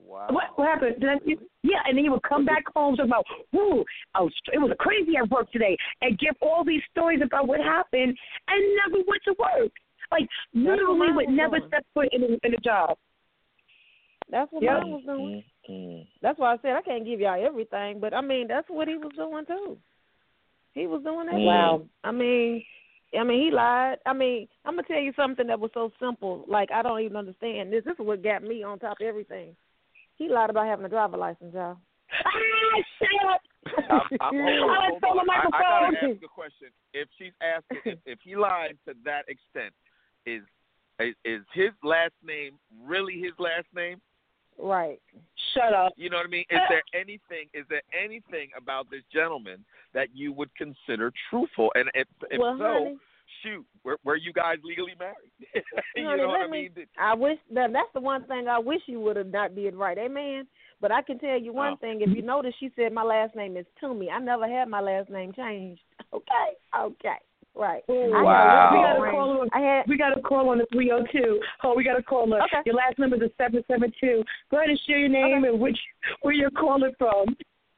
Wow. What happened? Yeah, and then he would come back home talking about, whoo, it was crazy at work today, and give all these stories about what happened, and never went to work. Like, literally would never step foot in a job. That's what mine was doing. Mm-hmm. That's why I said I can't give y'all everything, but, I mean, that's what he was doing, too. He was doing that. Wow. I mean, he lied. I mean, I'm going to tell you something that was so simple. Like, I don't even understand. This is what got me on top of everything. He lied about having a driver license, y'all. Shut up. I gotta ask a question. If she's asking, if he lied to that extent, is his last name really his last name? Right. Shut up. You know what I mean? Is there anything about this gentleman that you would consider truthful? And if so, honey, shoot, were you guys legally married? You honey, know what I mean? I wish that's the one thing I wish you would have not did right. Amen. But I can tell you one thing. If you notice, she said my last name is Toomey. I never had my last name changed. Okay. Right. Wow. We got a call on the 302. Oh, we got a caller. Okay. Your last number is 772. Go ahead and share your name and where you're calling from.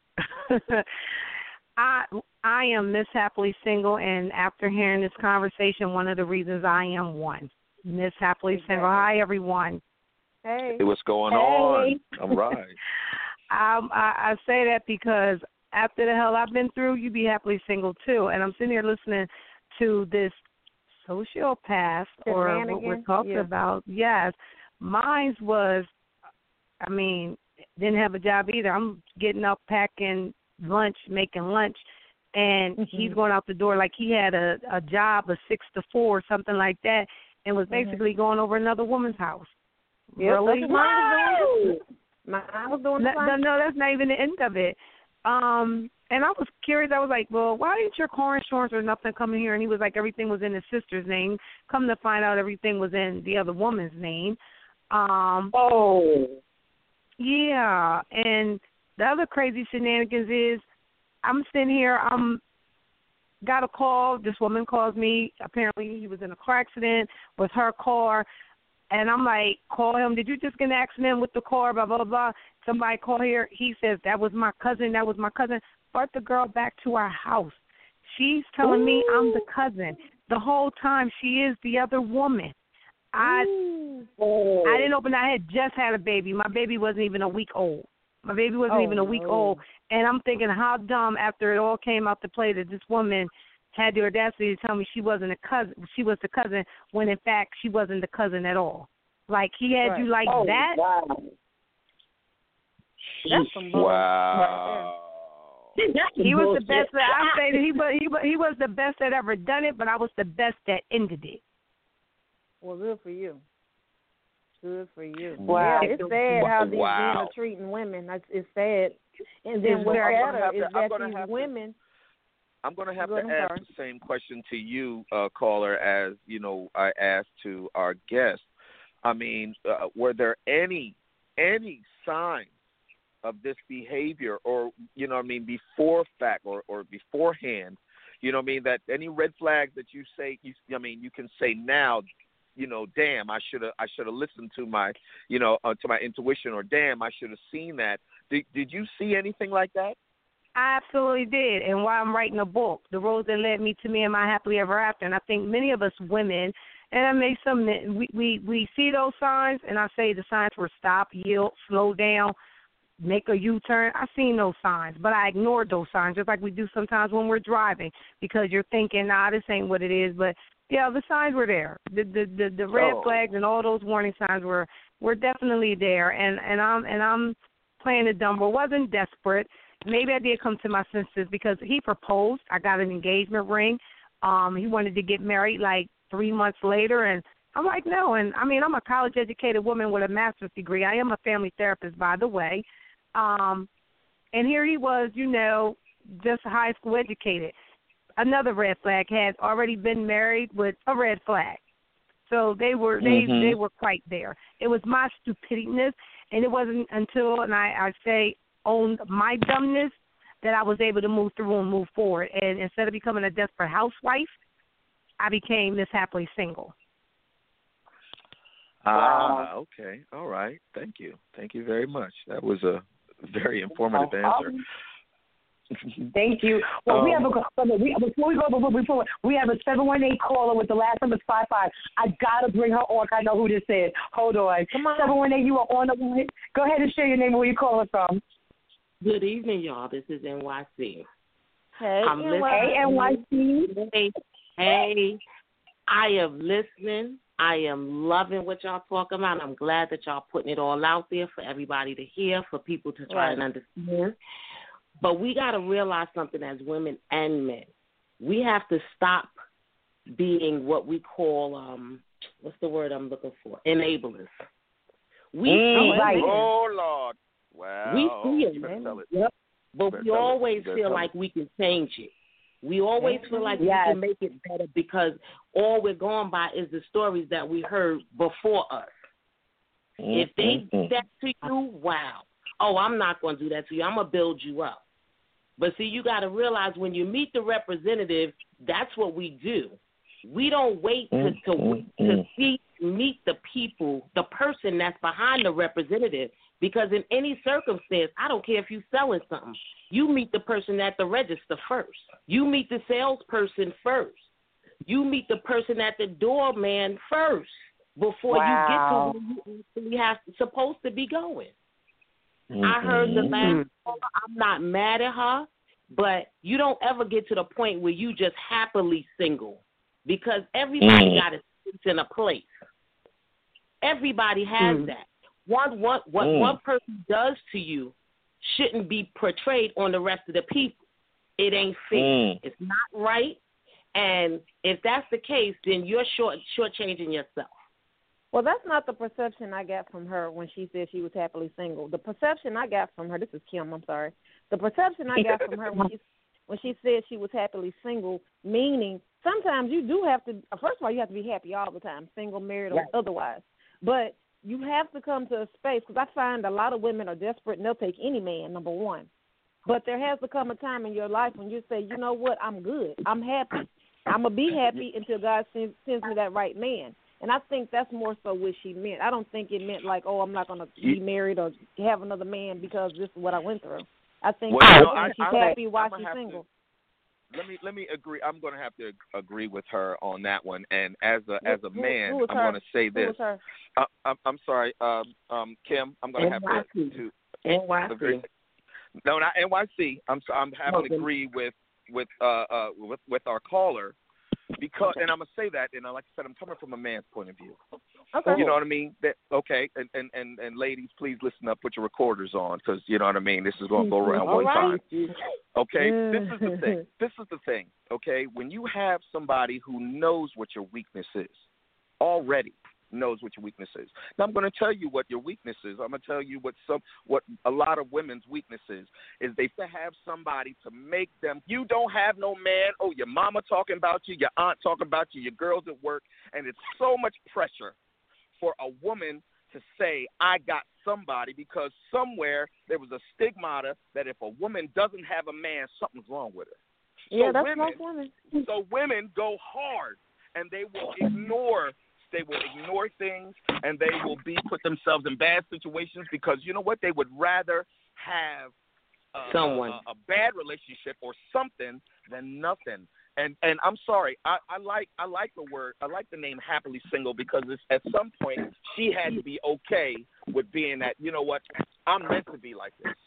I am Miss Happily Single, and after hearing this conversation, one of the reasons I am one. Miss Happily Single. Hi, everyone. Hey. What's going on? I'm right. I say that because after the hell I've been through, you be happily single, too. And I'm sitting here listening to this sociopath, or what we're talking about. Yes. Mine was, didn't have a job either. I'm getting up, packing lunch, making lunch, and he's going out the door like he had a job of 6 to 4 or something like that, and was basically going over another woman's house. Yep, really? Mine was doing the same. No, that's not even the end of it. And I was curious. I was like, well, why didn't your car insurance or nothing come in here? And he was like, everything was in his sister's name. Come to find out, everything was in the other woman's name. Yeah. And the other crazy shenanigans is I'm sitting here, got a call. This woman calls me. Apparently he was in a car accident with her car. And I'm like, call him. Did you just get in an accident with the car, blah, blah, blah. Somebody call here. He says, that was my cousin. Brought the girl back to our house. She's telling me I'm the cousin. The whole time she is the other woman. I didn't open. I had just had a baby. My baby wasn't even a week old. And I'm thinking, how dumb, after it all came out to play, that this woman had the audacity to tell me she wasn't a cousin. She was the cousin, when in fact she wasn't the cousin at all. Like, he had you like that. Wow. That's some bullshit. Wow. He was the best. I say that he was the best that ever done it, but I was the best that ended it. Well, good for you. Good for you. Wow. Yeah, it's sad how these men are treating women. It's sad. And then what's better is that these women. I'm going to have to ask the same question to you, caller, as I asked to our guest. I mean, were there any signs of this behavior, or before fact or beforehand? That any red flags that you say, you can say now, damn, I should have listened to my, to my intuition, or damn, I should have seen that. Did you see anything like that? I absolutely did, and why I'm writing a book, The Road That Led Me to Me and My Happily Ever After. And I think many of us women, and I made some men, we see those signs, and I say the signs were stop, yield, slow down, make a U-turn. I seen those signs, but I ignored those signs, just like we do sometimes when we're driving, because you're thinking, this ain't what it is. But yeah, the signs were there. The red flags and all those warning signs were definitely there. And I'm playing the dumb. Wasn't desperate. Maybe I did come to my senses because he proposed. I got an engagement ring. He wanted to get married like 3 months later, and I'm like, no. And I'm a college-educated woman with a master's degree. I am a family therapist, by the way. And here he was, just high school educated. Another red flag, had already been married with a red flag. So they were quite there. It was my stupidness, and it wasn't until, and I say, owned my dumbness, that I was able to move through and move forward. And instead of becoming a desperate housewife, I became Miss Happily Single. Okay. All right. Thank you. Thank you very much. That was a very informative answer. Thank you. Well, we have we have a 718 caller with the last number is 55. I gotta bring her on. I know who this is. Hold on. Come on. 718, you are on the line. Go ahead and share your name and where you calling from. Good evening, y'all. This is NYC. Hey, NYC. Hey. I am listening. I am loving what y'all talking about. I'm glad that y'all putting it all out there for everybody to hear, for people to try and understand. But we got to realize something as women and men. We have to stop being what we call, what's the word I'm looking for? Enablers. We see it. Oh, Lord. Wow. We see it, man. Yep. But we always feel like we can change it. We always feel like we can make it better because all we're going by is the stories that we heard before us. If they do that to you, wow. Oh, I'm not going to do that to you. I'm going to build you up. But see, you got to realize when you meet the representative, that's what we do. We don't wait to meet the people, the person that's behind the representative, because in any circumstance, I don't care if you're selling something, you meet the person at the register first. You meet the salesperson first. You meet the person at the doorman first before you get to where you actually supposed to be going. I heard the last caller. I'm not mad at her, but you don't ever get to the point where you just happily single because everybody got a space in a place. Everybody has that. What one person does to you shouldn't be portrayed on the rest of the people. It ain't fair. It's not right. And if that's the case, then you're shortchanging yourself. Well, that's not the perception I got from her when she said she was happily single. The perception I got from her, this is Kim, I'm sorry. The perception I got from her when she said she was happily single, meaning sometimes you do have to, first of all, you have to be happy all the time, single, married, or otherwise. But you have to come to a space, because I find a lot of women are desperate and they'll take any man, number one. But there has to come a time in your life when you say, you know what, I'm good. I'm happy. I'm going to be happy until God sends me that right man. And I think that's more so what she meant. I don't think it meant like, oh, I'm not going to be married or have another man because this is what I went through. I think she's happy while she's single. Let me agree. I'm going to have to agree with her on that one. And as a man, I'm going to say this. I'm sorry, Kim. I'm going to have to agree. No, not NYC. I'm having to agree with our caller. Because, and I'm gonna say that, and like I said, I'm coming from a man's point of view. Okay. You know what I mean? And ladies, please listen up. Put your recorders on, because you know what I mean. This is gonna go around one time. Okay. This is the thing. This is the thing. Okay. When you have somebody who knows what your weakness is, already knows what your weakness is. Now I'm going to tell you what your weakness is. I'm going to tell you what a lot of women's weakness is they have somebody to make them. You don't have no man. Oh, your mama talking about you, your aunt talking about you, your girls at work, and it's so much pressure for a woman to say, I got somebody, because somewhere there was a stigmata that if a woman doesn't have a man, something's wrong with her. Yeah, that's most women. So women go hard, and they will ignore things, and they will put themselves in bad situations because you know what? They would rather have a bad relationship or something than nothing. And I'm sorry, I like the word, I like the name happily single, because it's, at some point she had to be okay with being that, you know what, I'm meant to be like this.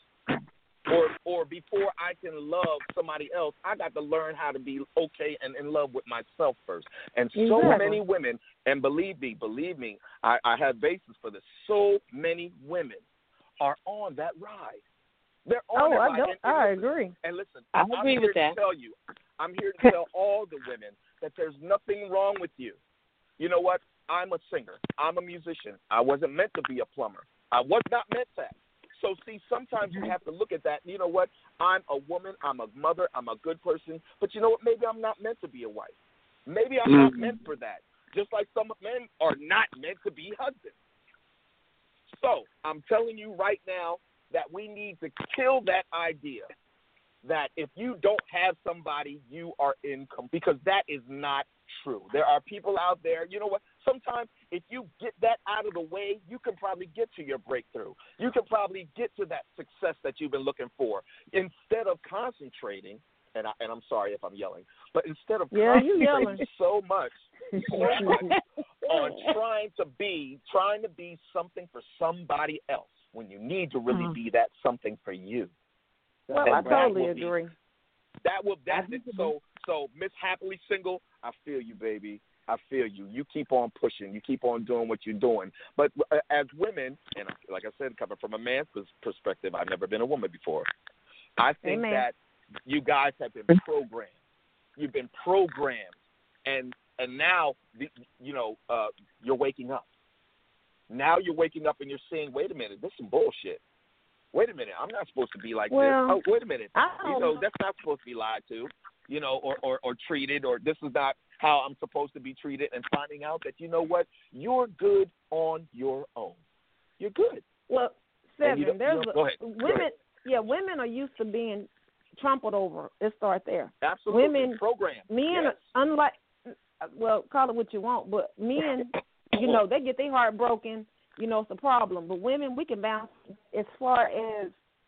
Or before I can love somebody else, I got to learn how to be okay and in love with myself first. And so many women, and believe me, I have basis for this. So many women are on that ride. They're on that ride. I agree. And listen, I agree with that. I'm here to tell all the women that there's nothing wrong with you. You know what? I'm a singer. I'm a musician. I wasn't meant to be a plumber. I was not meant that. So, see, sometimes you have to look at that. You know what? I'm a woman. I'm a mother. I'm a good person. But you know what? Maybe I'm not meant to be a wife. Maybe I'm not meant for that. Just like some men are not meant to be husbands. So, I'm telling you right now that we need to kill that idea that if you don't have somebody, you are incomplete, because that is not true. There are people out there, you know what? sometimes if you get that out of the way, you can probably get to your breakthrough. You can probably get to that success that you've been looking for. Instead of concentrating, and I'm sorry if I'm yelling, but instead of concentrating so much on trying to be something for somebody else when you need to really be that something for you. Well, I totally agree. That's it. So Miss Happily Single, I feel you, baby. I feel you. You keep on pushing. You keep on doing what you're doing. But as women, and like I said, coming from a man's perspective, I've never been a woman before. I think that you guys have been programmed. You've been programmed, and now you're waking up. Now you're waking up and you're saying, wait a minute, this is some bullshit. Wait a minute, I'm not supposed to be like this. Oh, wait a minute, that's not supposed to be lied to, or treated, or this is not how I'm supposed to be treated, and finding out that, you know what, you're good on your own. You're good. Well, Seven, go ahead. Women are used to being trampled over. Let's start there. Absolutely. Women, programmed. Men, unlike, call it what you want, but men, they get their heart broken. It's a problem. But women, we can bounce as far as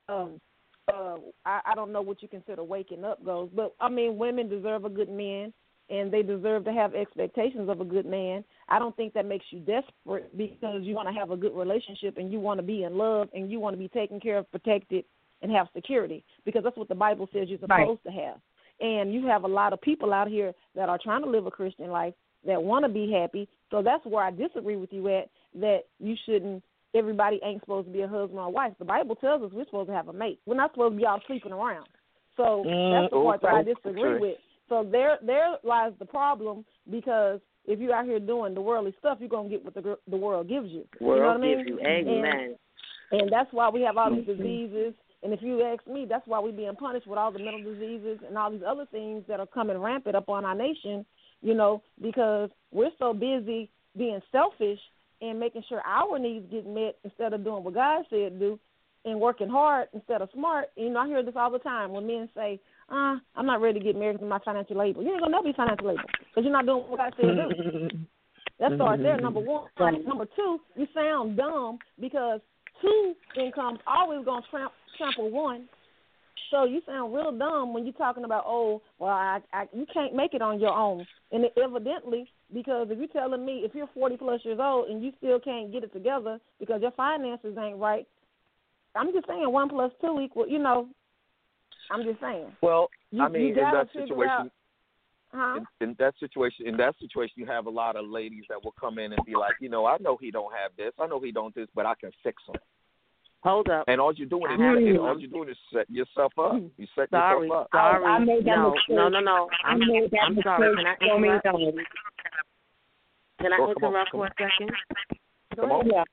I don't know what you consider waking up goes. But, I mean, women deserve a good man, and they deserve to have expectations of a good man. I don't think that makes you desperate because you want to have a good relationship and you want to be in love and you want to be taken care of, protected, and have security, because that's what the Bible says you're supposed to have. And you have a lot of people out here that are trying to live a Christian life that want to be happy. So that's where I disagree with you at, that everybody ain't supposed to be a husband or a wife. The Bible tells us we're supposed to have a mate. We're not supposed to be all sleeping around. So that's the part that I disagree with. So there lies the problem, because if you're out here doing the worldly stuff, you're going to get what the world gives you. You know what I mean? Gives you. Amen. And that's why we have all these diseases. And if you ask me, that's why we're being punished with all the mental diseases and all these other things that are coming rampant up on our nation, because we're so busy being selfish and making sure our needs get met instead of doing what God said do and working hard instead of smart. I hear this all the time when men say, I'm not ready to get married because I'm not financially able. You ain't going to never be financially able because you're not doing what God said do. That starts there, number one. Number two, you sound dumb because two incomes always going to trample one. So you sound real dumb when you're talking about, you can't make it on your own. And evidently, because if you're telling me if you're 40-plus years old and you still can't get it together because your finances ain't right, I'm just saying 1 + 2 equals, I'm just saying. Well, in that situation, in that situation, you have a lot of ladies that will come in and be like, I know he don't have this, I know he don't this, but I can fix him. Hold up. And all you're doing is set yourself up. You set yourself up. Sorry. I made that No. I'm sorry. Can I interrupt? Can I interrupt for a second? Come on. Yeah.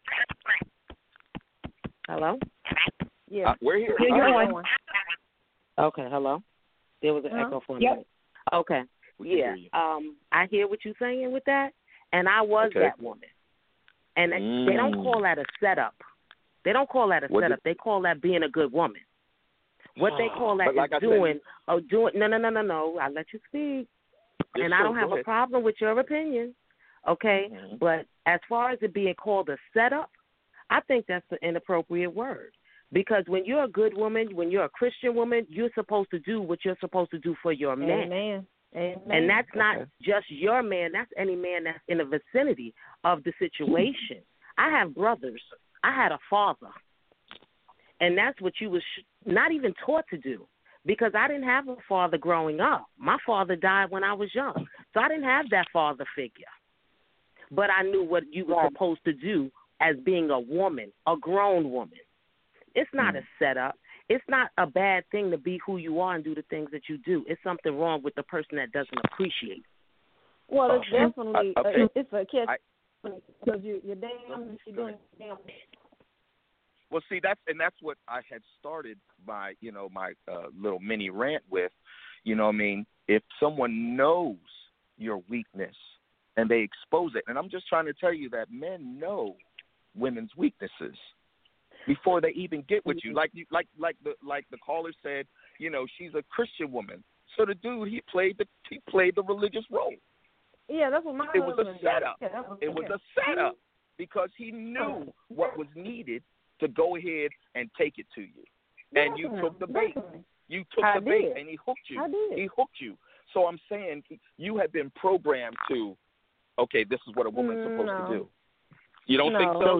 Hello? Yeah. We're here. You're on. Okay, hello? There was an echo for a minute. Okay. Yeah. I hear what you're saying with that, and I was that woman. And they don't call that a setup. They don't call that a setup. They call that being a good woman. What they call that is doing. No. I let you speak. And I don't have a problem with your opinion, okay? Mm-hmm. But as far as it being called a setup, I think that's an inappropriate word. Because when you're a good woman, when you're a Christian woman, you're supposed to do what you're supposed to do for your man. Amen. And that's not just your man. That's any man that's in the vicinity of the situation. I have brothers. I had a father. And that's what you was not even taught to do, because I didn't have a father growing up. My father died when I was young. So I didn't have that father figure. But I knew what you were supposed to do as being a woman, a grown woman. It's not a setup. It's not a bad thing to be who you are and do the things that you do. It's something wrong with the person that doesn't appreciate it. Well, it's definitely it's a catch because you're damn, you're doing damn. Well, see, that's what I had started my little mini rant with. If someone knows your weakness and they expose it, and I'm just trying to tell you that men know women's weaknesses before they even get with you. Like the caller said, she's a Christian woman. So the dude, he played the religious role. Yeah, that's what my It was husband a setup. did. It was a setup because he knew what was needed to go ahead and take it to you. And you took the bait. You took the bait, and he hooked you. He hooked you. So I'm saying you have been programmed to, okay, this is what a woman's supposed to do. You don't think so?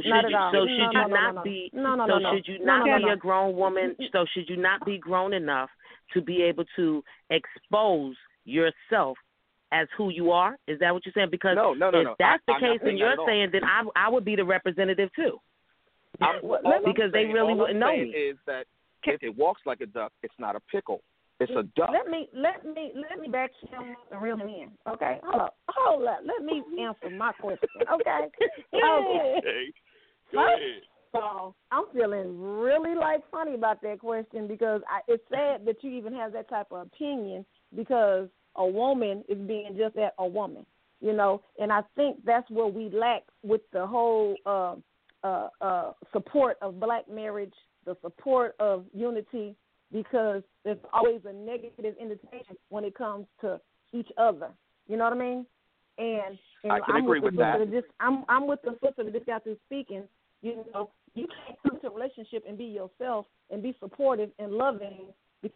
Should you not be a grown woman? So should you not be grown enough to be able to expose yourself as who you are? Is that what you're saying? Because if that's the case, and you're saying, then I would be the representative too. Because they really wouldn't know me. Is that if it walks like a duck, it's not a pickle. It's a duck. Let me back him and reel him in. Okay, hold up. Let me answer my question. Okay. Go ahead. So I'm feeling really funny about that question because it's sad that you even have that type of opinion because a woman is being just that, a woman, and I think that's what we lack with the whole support of black marriage, the support of unity, because there's always a negative indication when it comes to each other. You know what I mean? And I can agree with that. I'm with the sister that just got through speaking. You can't come to a relationship and be yourself and be supportive and loving because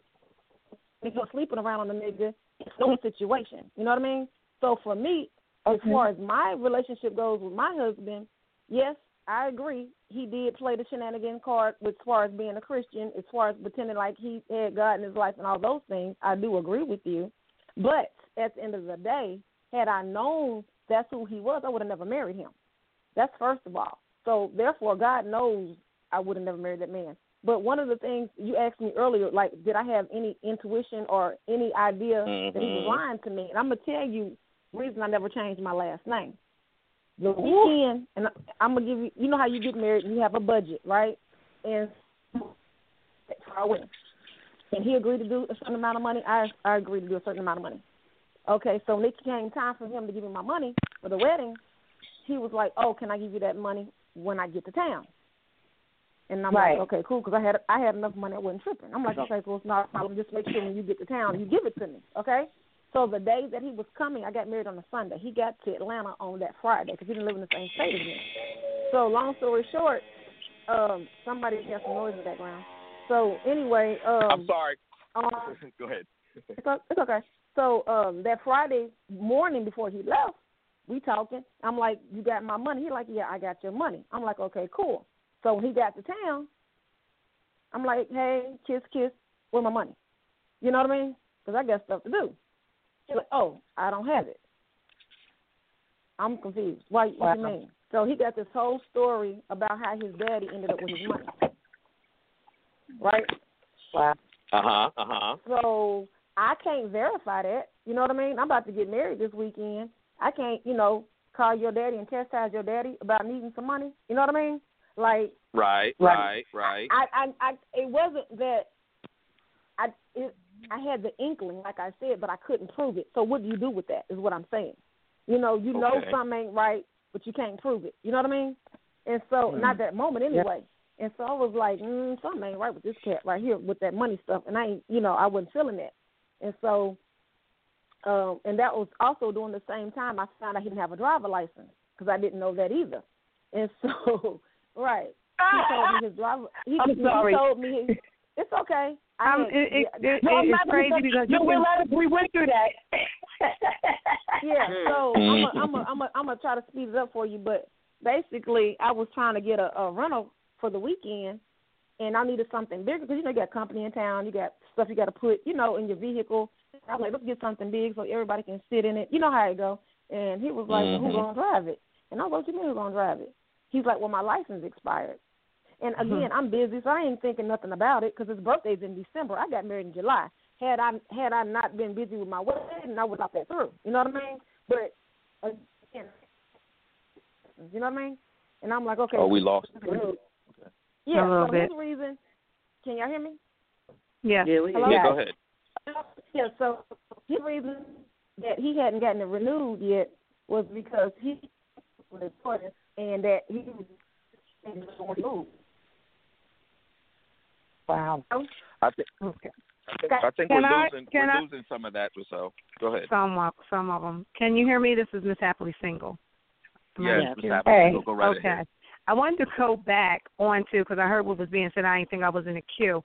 if you're sleeping around on the nigga, it's no situation. You know what I mean? So for me, as far as my relationship goes with my husband, yes, I agree. He did play the shenanigan card as far as being a Christian, as far as pretending like he had God in his life and all those things. I do agree with you. But at the end of the day, had I known that's who he was, I would have never married him. That's first of all. So therefore, God knows I would have never married that man. But one of the things you asked me earlier, did I have any intuition or any idea that he was lying to me? And I'm going to tell you the reason I never changed my last name. The weekend, and I'm going to give you know how you get married and you have a budget, right? And I went. And he agreed to do a certain amount of money. I agreed to do a certain amount of money. Okay, so when it came time for him to give me my money for the wedding, he was like, oh, can I give you that money when I get to town? And I'm like, okay, cool, because I had enough money, I wasn't tripping. I'm like, okay, so it's not a problem. Just make sure when you get to town, you give it to me, okay? So the day that he was coming, I got married on a Sunday. He got to Atlanta on that Friday because he didn't live in the same state as me. So long story short, somebody has some noise in the background. So anyway. I'm sorry. Go ahead. It's okay. So that Friday morning before he left, we talking. I'm like, you got my money? He's like, yeah, I got your money. I'm like, okay, cool. So when he got to town, I'm like, hey, kiss, where's my money? You know what I mean? Because I got stuff to do. He's like, oh, I don't have it. I'm confused. What do you mean? So he got this whole story about how his daddy ended up with his money. Right? Wow. So I can't verify that. You know what I mean? I'm about to get married this weekend. I can't, call your daddy and chastise your daddy about needing some money. You know what I mean? Like Right. It wasn't that I had the inkling, like I said, but I couldn't prove it. So what do you do with that? Is what I'm saying. You know something ain't right, but you can't prove it. You know what I mean? And so not that moment anyway. Yeah. And so I was like, something ain't right with this cat right here with that money stuff, and I wasn't feeling that. And so, and that was also during the same time I found out he didn't have a driver license because I didn't know that either. And so. Right. He told me his driver. He told me it's okay. It's crazy because we went through that. Yeah. So I'm gonna try to speed it up for you, but basically I was trying to get a rental for the weekend, and I needed something bigger because you got company in town, you got stuff you got to put in your vehicle. I was like, let's get something big so everybody can sit in it. You know how it go. And he was like, well, who's gonna drive it? And I was like, what you mean who's gonna drive it? He's like, well, my license expired. And again, I'm busy, so I ain't thinking nothing about it because his birthday's in December. I got married in July. Had I not been busy with my wedding, I would have thought that through. You know what I mean? But again, you know what I mean? And I'm like, okay. Oh, we lost. Yeah. A little bit. His reason. Can y'all hear me? Yeah. Hello? Yeah, go ahead. Yeah. So his reason that he hadn't gotten it renewed yet was because he was important. And that he was going to move. Wow. I think I think we're losing some of that. So go ahead. Some of them. Can you hear me? This is Miss Happily Single. Yes, Miss Happily Single. Go right ahead. I wanted to go back on to, because I heard what was being said. I didn't think I was in the queue.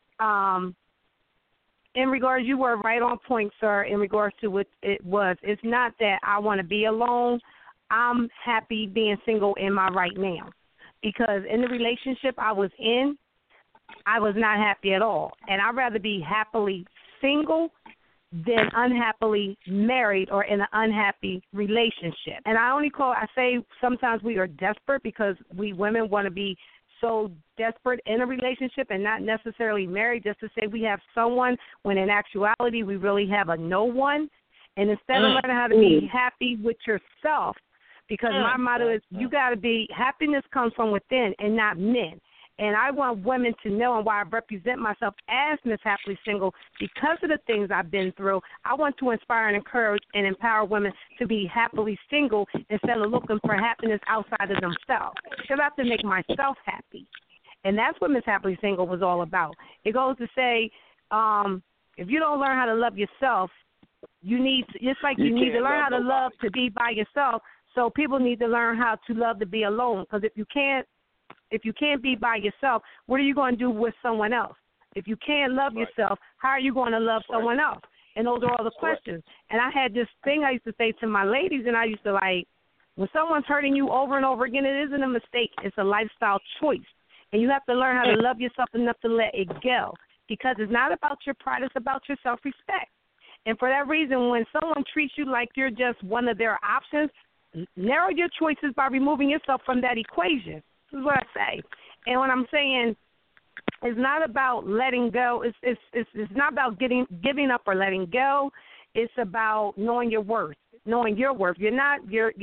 In regards, you were right on point, sir, in regards to what it was. It's not that I want to be alone. I'm happy being single in my right now. Because in the relationship I was in, I was not happy at all. And I'd rather be happily single than unhappily married or in an unhappy relationship. And I say sometimes we are desperate because we women want to be so desperate in a relationship and not necessarily married, just to say we have someone, when in actuality we really have a no one. And instead of learning how to be happy with yourself, because my motto is you got to be, happiness comes from within and not men. And I want women to know, and why I represent myself as Miss Happily Single, because of the things I've been through. I want to inspire and encourage and empower women to be happily single instead of looking for happiness outside of themselves. Because I have to make myself happy. And that's what Miss Happily Single was all about. It goes to say, if you don't learn how to love yourself, you need to learn how to love to be by yourself. So people need to learn how to love to be alone. Because if you can't be by yourself, what are you going to do with someone else? If you can't love yourself, how are you going to love someone else? And those are all the questions. And I had this thing I used to say to my ladies, and I used to when someone's hurting you over and over again, it isn't a mistake. It's a lifestyle choice. And you have to learn how to love yourself enough to let it go, because it's not about your pride. It's about your self-respect. And for that reason, when someone treats you like you're just one of their options, narrow your choices by removing yourself from that equation. This is what I say. And what I'm saying, it's not about letting go. It's not about giving up or letting go. It's about knowing your worth. Knowing your worth. You're not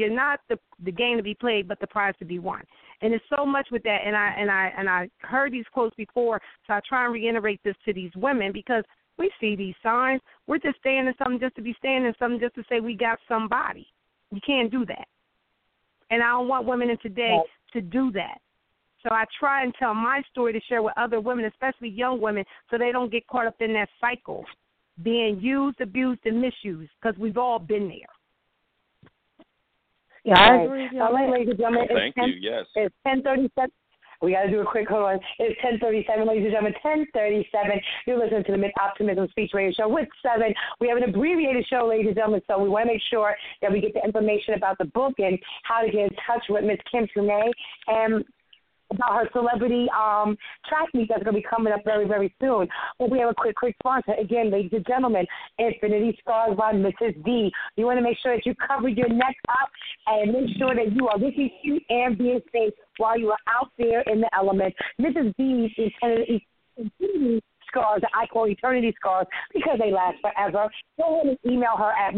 the game to be played, but the prize to be won. And it's so much with that. And I heard these quotes before, so I try and reiterate this to these women, because we see these signs. We're just staying in something just to be staying in something, just to say we got somebody. You can't do that. And I don't want women in today to do that. So I try and tell my story to share with other women, especially young women, so they don't get caught up in that cycle, being used, abused, and misused, because we've all been there. Yeah, I agree. All right, ladies and gentlemen. Thank you. Yes. It's 10:37. We got to do a quick hold on. It's 10:37, ladies and gentlemen. 10:37. You're listening to the Miss Optimism Speech Radio Show with 7. We have an abbreviated show, ladies and gentlemen, so we want to make sure that we get the information about the book and how to get in touch with Miss Kim Trunay and about her celebrity track meet that's going to be coming up very, very soon. But we have a quick sponsor. Again, ladies and gentlemen, Infinity Scars by Mrs. D. You want to make sure that you cover your neck up and make sure that you are looking cute and being safe while you are out there in the elements. Mrs. D's Infinity Scars that I call eternity scars because they last forever. Go ahead and email her at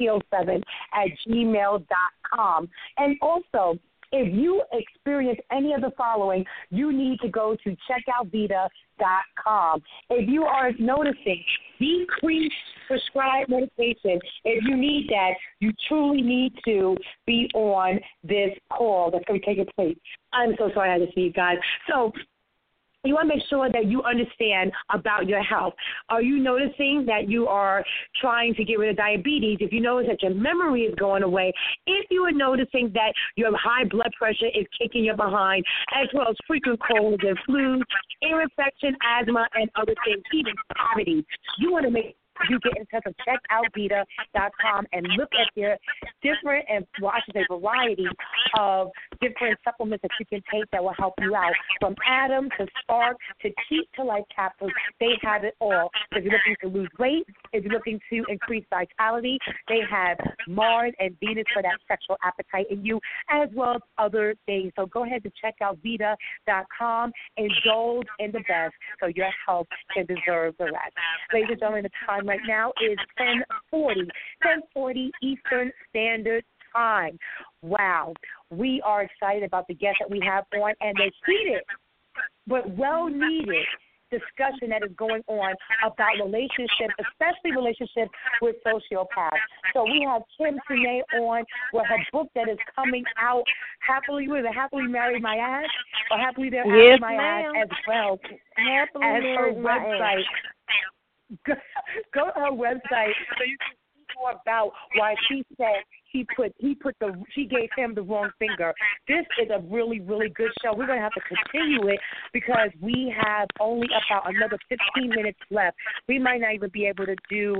myluckheal7@gmail.com. And also, if you experience any of the following, you need to go to checkoutvita.com. If you are noticing decreased prescribed medication, if you need that, you truly need to be on this call that's going to be taking place. I'm so sorry I had to see you guys. So you want to make sure that you understand about your health. Are you noticing that you are trying to get rid of diabetes? If you notice that your memory is going away, if you are noticing that your high blood pressure is kicking you behind, as well as frequent colds and flus, ear infection, asthma, and other things, even cavities, you want to make you get in touch with checkoutvita.com and look at their different and, well, I should say, variety of different supplements that you can take that will help you out. From Atom to Spark to Keep to Life capsules, they have it all. If you're looking to lose weight, if you're looking to increase vitality, they have Mars and Venus for that sexual appetite in you, as well as other things. So go ahead to checkoutvita.com. Indulge in the best so your health can deserve the rest. Ladies and gentlemen, the time right now is 10:40 Eastern Standard Time. Wow. We are excited about the guests that we have on, and the heated but well-needed discussion that is going on about relationships, especially relationships with sociopaths. So we have Kim Trunay on with her book that is coming out, Happily Married My Ass, or Happily There After My Ass as well, Happily as her Married My website. Ass. go to her website so you can see more about why she said she gave him the wrong finger. This is a really, really good show. We're going to have to continue it because we have only about another 15 minutes left. We might not even be able to do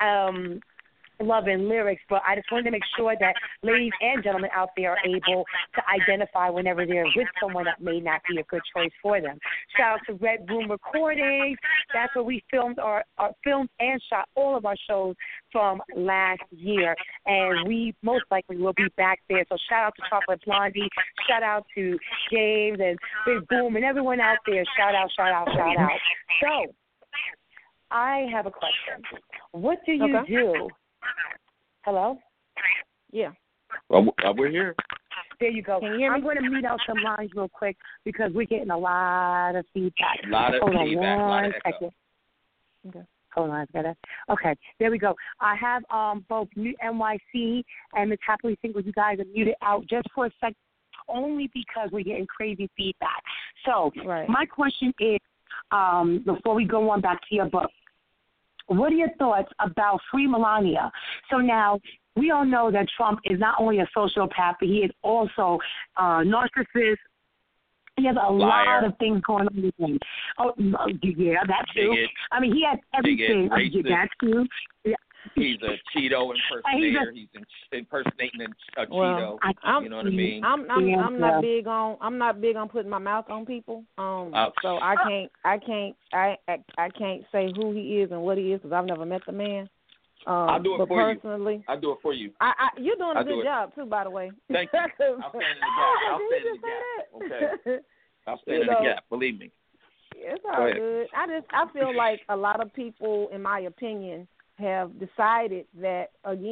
Love and Lyrics, but I just wanted to make sure that ladies and gentlemen out there are able to identify whenever they're with someone that may not be a good choice for them. Shout out to Red Room Recordings. That's where we filmed filmed and shot all of our shows from last year, and we most likely will be back there. So shout out to Chocolate Blondie, shout out to James and Big Boom and everyone out there. Shout out, shout out, shout out. So I have a question. What do you do? Hello? Yeah. Well, we're here. There you go. Can you hear me? I'm going to mute out some lines real quick because we're getting a lot of feedback. Hold on one second. Okay. Hold on, okay, there we go. I have both Mute NYC and Ms. Happily Single. You guys are muted out just for a second, only because we're getting crazy feedback. So My question is, before we go on back to your book, what are your thoughts about Free Melania? So now we all know that Trump is not only a sociopath, but he is also a narcissist. He has a lot of things going on with him. Oh, yeah, that's true. I mean, he has everything. That's true. Yeah. He's a Cheeto impersonator. He's impersonating a Cheeto. You know what I mean? I'm not big on putting my mouth on people. So I can't say who he is and what he is because I've never met the man. I'll do it for personally, you. I'll do it for you. You're doing a good job too, by the way. Thank you. I'll stand in the gap. Okay. I'll stand in the gap. Believe me. It's all good. I feel like a lot of people, in my opinion, have decided that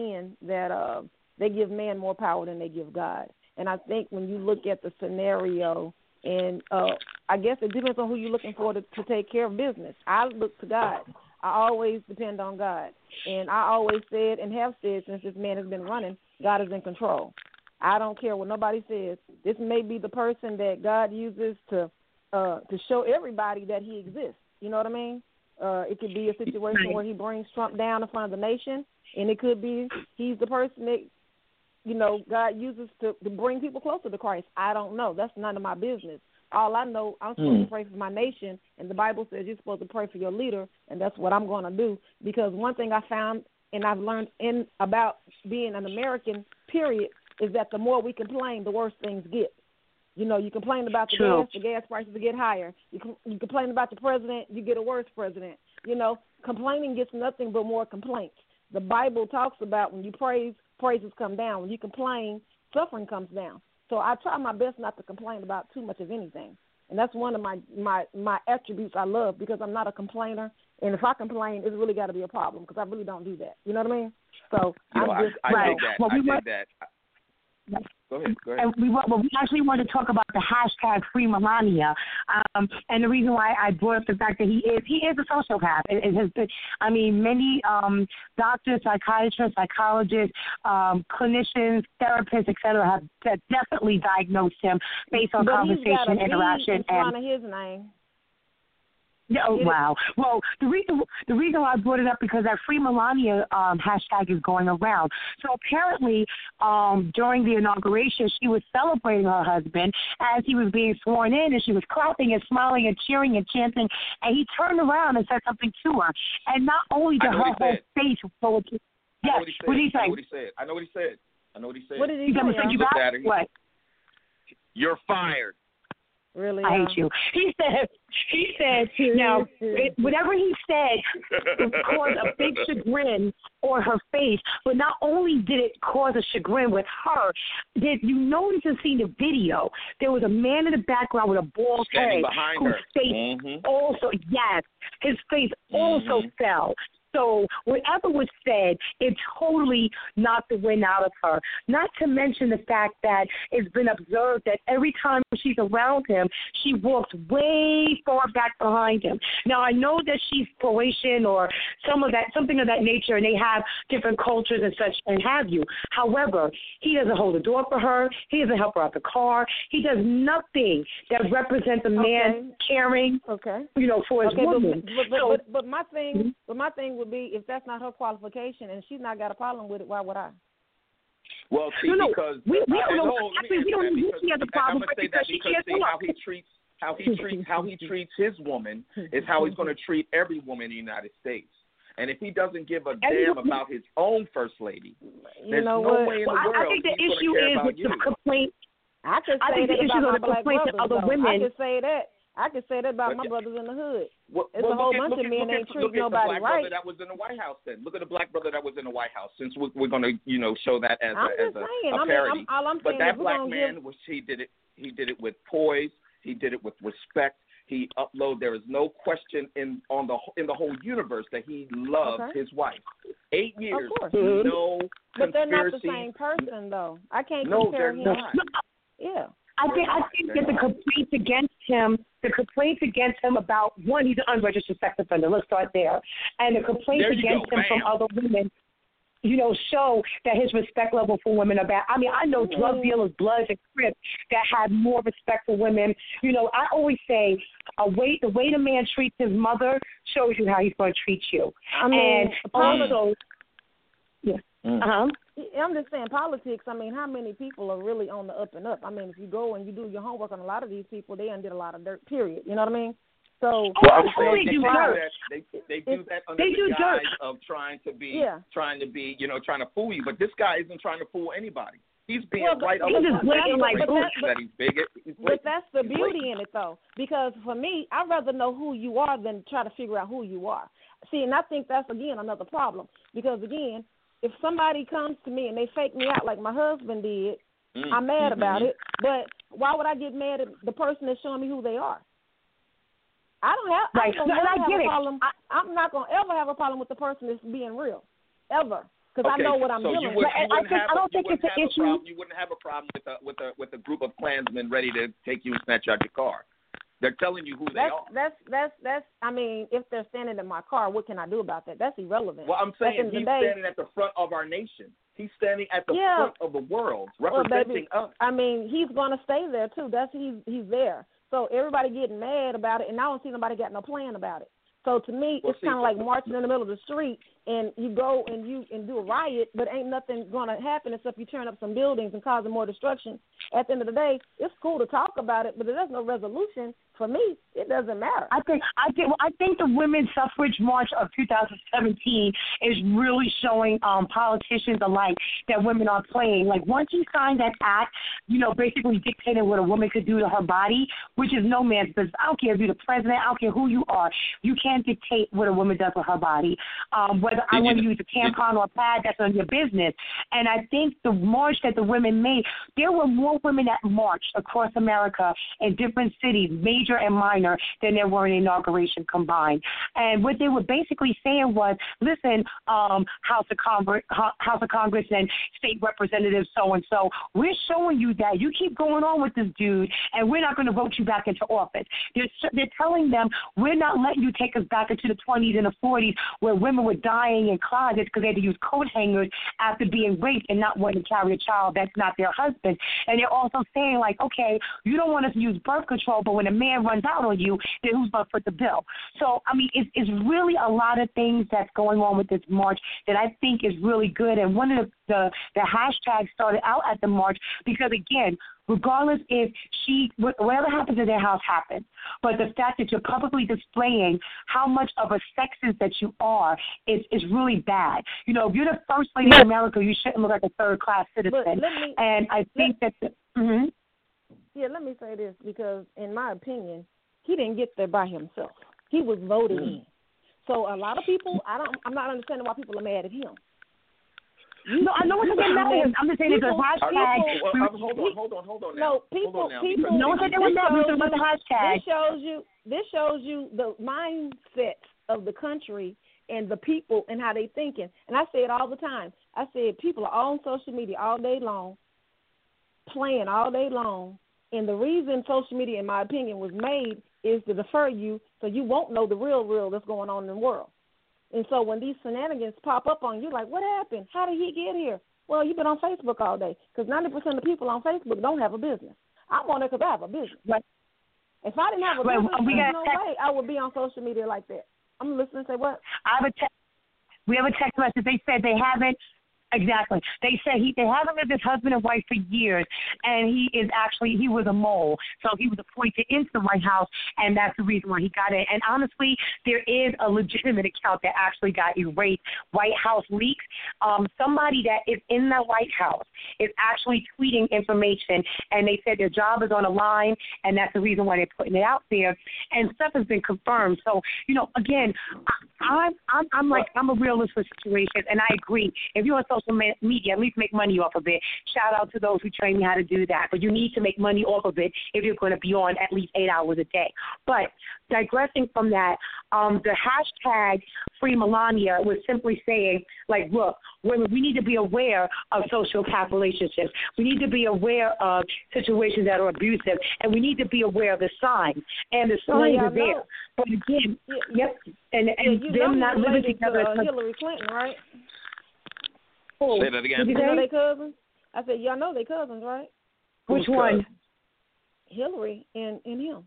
they give man more power than they give God. And I think when you look at the scenario, and I guess it depends on who you're looking for to take care of business. I look to God. I always depend on God. And I always said and have said since this man has been running, God is in control. I don't care what nobody says. This may be the person that God uses to show everybody that he exists. You know what I mean? It could be a situation where he brings Trump down in front of the nation, and it could be he's the person that, God uses to bring people closer to Christ. I don't know. That's none of my business. All I know, I'm supposed to pray for my nation, and the Bible says you're supposed to pray for your leader, and that's what I'm going to do. Because one thing I found and I've learned about being an American, period, is that the more we complain, the worse things get. You complain about the gas prices get higher. You complain about the president, you get a worse president. Complaining gets nothing but more complaints. The Bible talks about when you praise, praises come down. When you complain, suffering comes down. So I try my best not to complain about too much of anything. And that's one of my attributes I love because I'm not a complainer. And if I complain, it's really got to be a problem because I really don't do that. You know what I mean? So I dig that. Go ahead. And we actually want to talk about the hashtag Free Melania, and the reason why I brought up the fact that he is a sociopath. It has been, many doctors, psychiatrists, psychologists, clinicians, therapists, etc. have definitely diagnosed him based on conversation, interaction, in front of his name. Oh, wow. Well, the reason why I brought it up because that Free Melania hashtag is going around. So apparently during the inauguration, she was celebrating her husband as he was being sworn in, and she was clapping and smiling and cheering and chanting, and he turned around and said something to her. And not only did her whole face go to – yes, what did he say? I know what he said. What did he say? He looked at her. What? You're fired. Really? I hate you. He said, now, whatever he said caused a big chagrin on her face, but not only did it cause a chagrin with her, did you notice and see the video, there was a man in the background with a bald head whose face also, his face also fell. So whatever was said, it totally knocked the wind out of her. Not to mention the fact that it's been observed that every time she's around him, she walks way far back behind him. Now, I know that she's Croatian or something of that nature, and they have different cultures and such and have you. However, he doesn't hold the door for her. He doesn't help her out the car. He does nothing that represents a man caring, for his woman. But my thing, would be if that's not her qualification and she's not got a problem with it, why would I? Well, see, because we don't know. Actually, we don't know if she has a problem with it because she can't how he treats his woman is how he's going to treat every woman in the United States. And if he doesn't give a damn about his own first lady, there's no way in the world I think the he's issue is with the complaint. I could say that about my black brothers. Other women. I could say that about my brothers in the hood. It's a whole bunch of men ain't treating nobody right. Look at the black brother that was in the White House. Then look at the black brother that was in the White House. Since we're going to, show that as a parody. But that black man, he did it with poise. He did it with respect. He uploaded. There is no question in the whole universe that he loved his wife. 8 years, no conspiracy. But they're not the same person, though. I can't compare him. Yeah. I think that the complaints against him about, one, he's an unregistered sex offender. Let's start there. And the complaints against him from other women, show that his respect level for women are bad. I mean, I know drug dealers, Bloods, and Crips that have more respect for women. I always say the way the man treats his mother shows you how he's going to treat you. I mean, and also, I'm just saying politics. I mean, how many people are really on the up and up? I mean, if you go and you do your homework on a lot of these people, they undid a lot of dirt, period. You know what I mean? So I'm saying they do that under the guise of trying to fool you. But this guy isn't trying to fool anybody. He's being right up that he's bigot. But that's the beauty in it, though, because for me, I'd rather know who you are than try to figure out who you are. See, and I think that's, again, another problem, because, again, if somebody comes to me and they fake me out like my husband did, I'm mad about it. But why would I get mad at the person that's showing me who they are? I don't have a problem. I'm not going to ever have a problem with the person that's being real, ever, because I know what I'm doing. I don't think it's an issue. You wouldn't have a problem with a group of Klansmen ready to take you and snatch out your car. They're telling you who they are. That's. I mean, if they're standing in my car, what can I do about that? That's irrelevant. Well, I'm saying he's standing at the front of our nation. He's standing at the front of the world, representing us. I mean, he's going to stay there too. He's there. So everybody getting mad about it, and I don't see nobody got no plan about it. So to me, it's kind of like marching in the middle of the street, and you go and do a riot, but ain't nothing going to happen except you turn up some buildings and causing more destruction. At the end of the day, it's cool to talk about it, but if there's no resolution, for me, it doesn't matter. I think the women's suffrage march of 2017 is really showing politicians alike that women are playing. Like, once you sign that act, basically dictating what a woman could do to her body, which is no man's business. I don't care if you're the president. I don't care who you are. You can't dictate what a woman does with her body. Whether I want to use a tampon or a pad, that's on your business. And I think the march that the women made, there were more women that marched across America in different cities, major and minor, than there were in inauguration combined. And what they were basically saying was, listen, House of Congress and state representatives so-and-so, we're showing you that you keep going on with this dude, and we're not going to vote you back into office. They're telling them, we're not letting you take us back into the 20s and the 40s where women were dying in closets because they had to use coat hangers after being raped and not wanting to carry a child that's not their husband. And they're also saying, like, okay, you don't want us to use birth control, but when a man runs out on you, then who's going to foot the bill? So, I mean, it's really a lot of things that's going on with this march that I think is really good. And one of the hashtags started out at the march because, again, regardless if whatever happens in their house happens, but the fact that you're publicly displaying how much of a sexist that you are is really bad. If you're the first lady in America, you shouldn't look like a third-class citizen. Yeah, let me say this, because in my opinion, he didn't get there by himself. He was voted in. So a lot of people, I'm not understanding why people are mad at him. No, I know what you're mad at him. I'm just saying it's a hashtag. Hold on. No, people. No one's saying with the hashtag. This shows you the mindset of the country and the people and how they thinking. And I say it all the time. I said people are on social media all day long, playing all day long. And the reason social media, in my opinion, was made is to defer you so you won't know the real that's going on in the world. And so when these shenanigans pop up on you, like, what happened? How did he get here? Well, you've been on Facebook all day because 90% of people on Facebook don't have a business. I'm on it because I have a business. Right. If I didn't have a business, there's no way I would be on social media like that. I'm listening. Say what? We have a text message. They said they haven't. Exactly. They said they haven't lived as husband and wife for years, and he was a mole, so he was appointed into the White House, and that's the reason why he got it. And honestly, there is a legitimate account that actually got erased. White House leaks. Somebody that is in the White House is actually tweeting information, and they said their job is on the line, and that's the reason why they're putting it out there. And stuff has been confirmed. So again, I'm a realist for situations, and I agree. If you're on social media, at least make money off of it. Shout out to those who train me how to do that. But you need to make money off of it if you're going to be on at least 8 hours a day. But digressing from that, the hashtag Free Melania was simply saying, like, look, women, we need to be aware of social-path relationships. We need to be aware of situations that are abusive, and we need to be aware of the signs. And the signs are there. But again, and them not living together. Hillary Clinton, right? Say that again. You know they cousins? I said, y'all know they cousins, right? Which one? Hillary and him.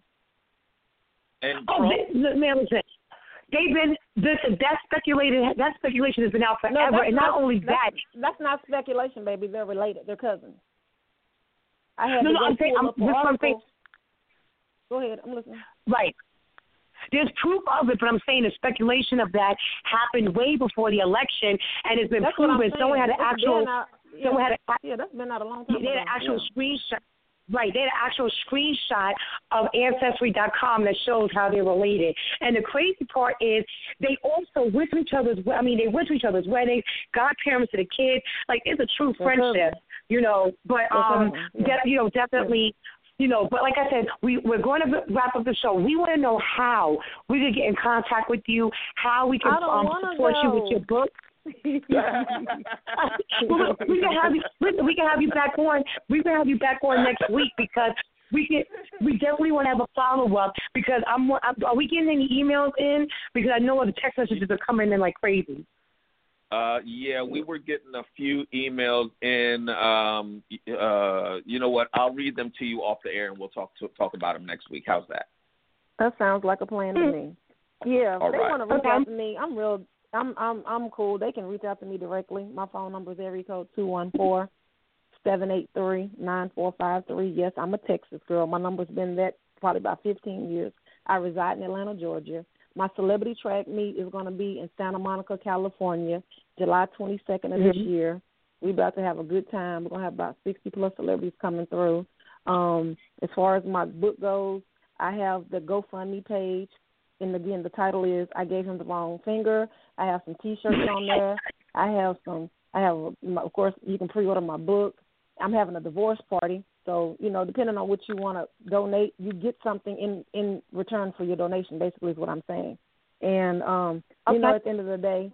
And man, listen. They've been that speculation has been out forever, and not only that. That's not speculation, baby. They're related. They're cousins. I had I'm saying. Go ahead. I'm listening. Right. There's proof of it, but I'm saying the speculation of that happened way before the election, and it's been proven. Someone had an actual. That's been out a long time. They had an actual screenshot. Right, they had an actual screenshot of Ancestry.com that shows how they're related. And the crazy part is they also went to each other's. They went to each other's weddings, godparents to the kids. Like, it's a true friendship, But definitely. But like I said, we're going to wrap up the show. We want to know how we can get in contact with you, how we can support you with your book. we can have you back on. We can have you back on next week because we definitely want to have a follow up because are we getting any emails in? Because I know the text messages are coming in like crazy. We were getting a few emails in. You know what? I'll read them to you off the air, and we'll talk about them next week. How's that? That sounds like a plan to me. Yeah, if they want to reach out to me, I'm cool. They can reach out to me directly. My phone number is area code 214-783-9453. Yes, I'm a Texas girl. My number's been that probably about 15 years. I reside in Atlanta, Georgia. My celebrity track meet is going to be in Santa Monica, California, July 22nd of this year. We're about to have a good time. We're going to have about 60-plus celebrities coming through. As far as my book goes, I have the GoFundMe page. And, again, the title is I Gave Him the Wrong Finger. I have some T-shirts on there. Of course, you can pre-order my book. I'm having a divorce party. So, depending on what you want to donate, you get something in return for your donation, basically is what I'm saying. And, at the end of the day,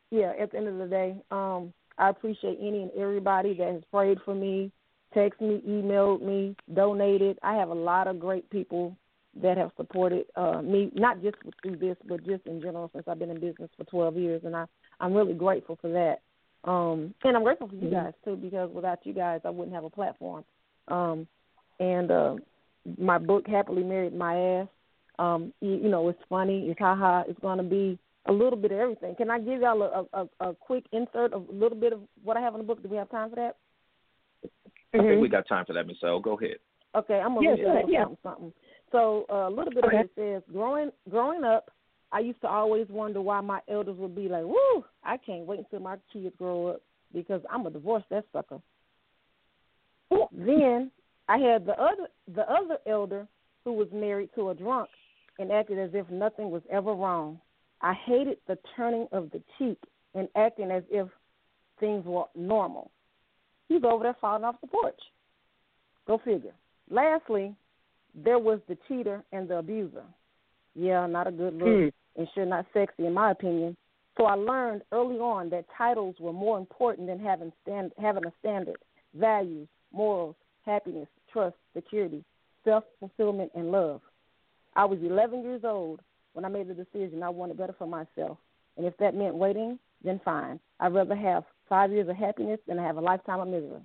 I appreciate any and everybody that has prayed for me, texted me, emailed me, donated. I have a lot of great people that have supported me, not just through this, but just in general since I've been in business for 12 years, and I'm really grateful for that. And I'm grateful for you guys, too, because without you guys, I wouldn't have a platform. My book, Happily Married My Ass, it's funny, it's ha-ha, it's going to be a little bit of everything. Can I give y'all a quick insert of a little bit of what I have in the book? Do we have time for that? I think we got time for that, Miss L. Go ahead. Okay, I'm going to read something. So a little bit of it says, growing up, I used to always wonder why my elders would be like, woo, I can't wait until my kids grow up because I'm going to divorce that sucker. Then I had the other elder who was married to a drunk and acted as if nothing was ever wrong. I hated the turning of the cheek and acting as if things were normal. He's over there falling off the porch. Go figure. Lastly, there was the cheater and the abuser. Yeah, not a good look and sure not sexy in my opinion. So I learned early on that titles were more important than having a standard, values, morals, happiness, trust, security, self-fulfillment, and love. I was 11 years old when I made the decision I wanted better for myself. And if that meant waiting, then fine. I'd rather have 5 years of happiness than have a lifetime of misery.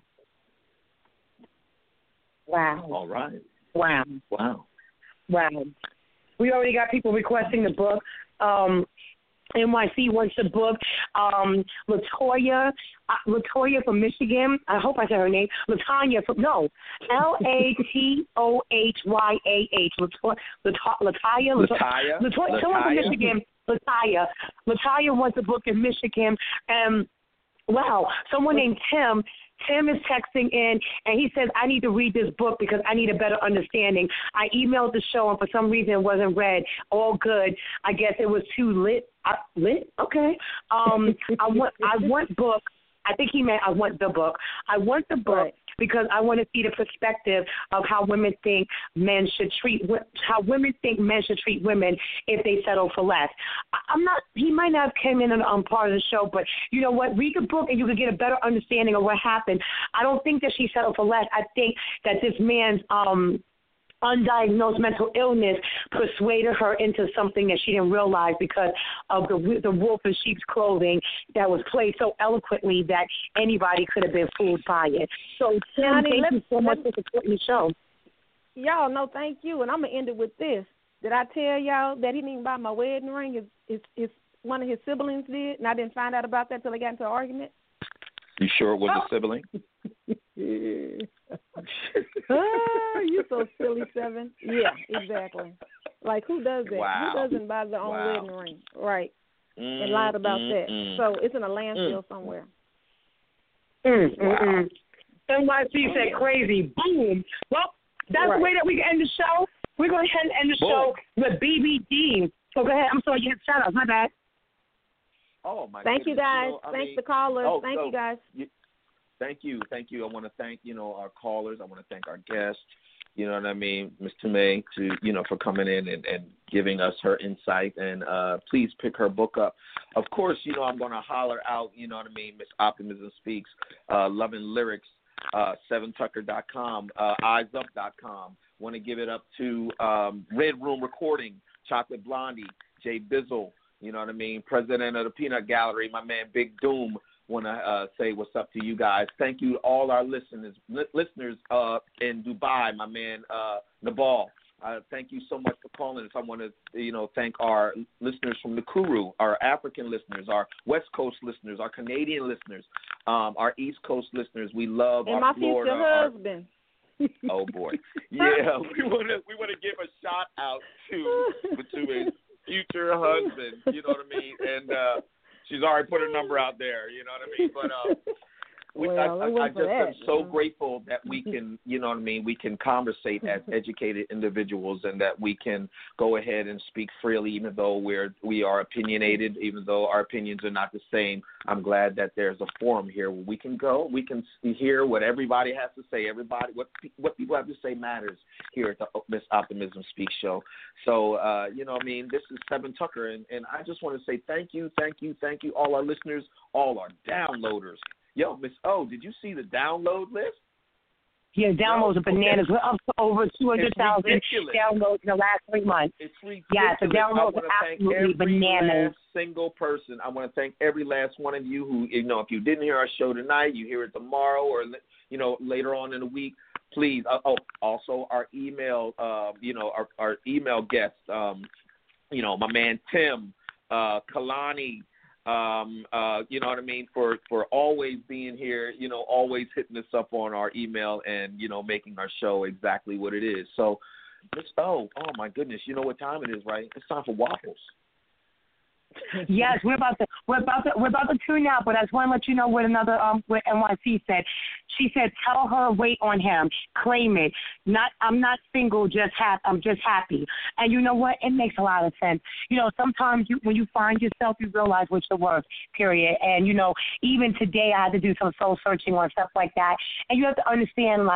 Wow. All right. Wow. Wow. Wow. We already got people requesting the book. NYC wants the book. Latoya from Michigan. I hope I said her name. Latanya from LatohyaH. Latanya. Someone from Michigan. Lataya wants a book in Michigan. Wow. Someone named Tim. Tim is texting in, and he says, I need to read this book because I need a better understanding. I emailed the show, and for some reason it wasn't read. All good. I guess it was too lit. Lit? Okay. I want book. I think he meant I want the book. I want the book because I want to see the perspective of how women think men should treat women if they settle for less. He might not have came in on part of the show, but you know what? Read the book and you can get a better understanding of what happened. I don't think that she settled for less. I think that this man's undiagnosed mental illness persuaded her into something that she didn't realize because of the wolf in sheep's clothing that was played so eloquently that anybody could have been fooled by it. So, Tim, thank you so much for supporting the show. Y'all, no, thank you. And I'm going to end it with this. Did I tell y'all that he didn't buy my wedding ring? It's one of his siblings did, and I didn't find out about that until they got into an argument? You sure it was a sibling? You so silly, Seven. Yeah, exactly. Like, who does that? Wow. Who doesn't buy their own wedding ring? Right. And lied about that. So it's in a landfill somewhere. Wow. NYC said crazy. Boom. Well, that's the way that we can end the show. We're going to end the show with BBD. So go ahead. I'm sorry, you had shout-outs. My bad. Oh, my Thank goodness. you, guys. Thanks to callers. Thank you, guys. Thank you. I want to thank, our callers. I want to thank our guests, you know what I mean, Ms. Tomei, for coming in and giving us her insight. And please pick her book up. Of course, I'm going to holler out, you know what I mean, Miss Optimism Speaks, Love and Lyrics, 7tucker.com, EyesUp.com. Want to give it up to Red Room Recording, Chocolate Blondie, Jay Bizzle, you know what I mean, President of the Peanut Gallery, my man Big Doom. Want to say what's up to you guys. Thank you to all our listeners in Dubai, my man Nabal. Thank you so much for calling us. I want to, thank our listeners from Nakuru, our African listeners, our West Coast listeners, our Canadian listeners, our East Coast listeners. We love and our my Florida. future husband. Oh boy, yeah. We want to give a shout out to his future husband. You know what I mean? And she's already put her number out there. You know what I mean? But I just am so grateful that we can, you know what I mean, we can conversate as educated individuals and that we can go ahead and speak freely even though we are opinionated, even though our opinions are not the same. I'm glad that there's a forum here where we can go, we can hear what everybody has to say. What people have to say matters here at the Miss Optimism Speak show. So, you know what I mean, this is Seven Tucker, and I just want to say thank you, all our listeners, all our downloaders. Yo, Miss O, did you see the download list? Yeah, downloads are bananas. We're up to over 200,000 downloads in the last 3 months. It's ridiculous. Yeah, the downloads are absolutely bananas. Last single person. I want to thank every last one of you who, if you didn't hear our show tonight, you hear it tomorrow or, later on in the week. Please. Also our email, our email guests, my man Tim, Kalani, you know what I mean, for always being here, always hitting us up on our email and, making our show exactly what it is. So, oh my goodness, you know what time it is, right? It's time for waffles. Yes, we're about to tune out, but I just want to let you know what what NYC said. She said, "Tell her wait on him, claim it. I'm not single, I'm just happy." And you know what? It makes a lot of sense. Sometimes when you find yourself, you realize what you're worth. Period. And even today, I had to do some soul searching on stuff like that. And you have to understand, like,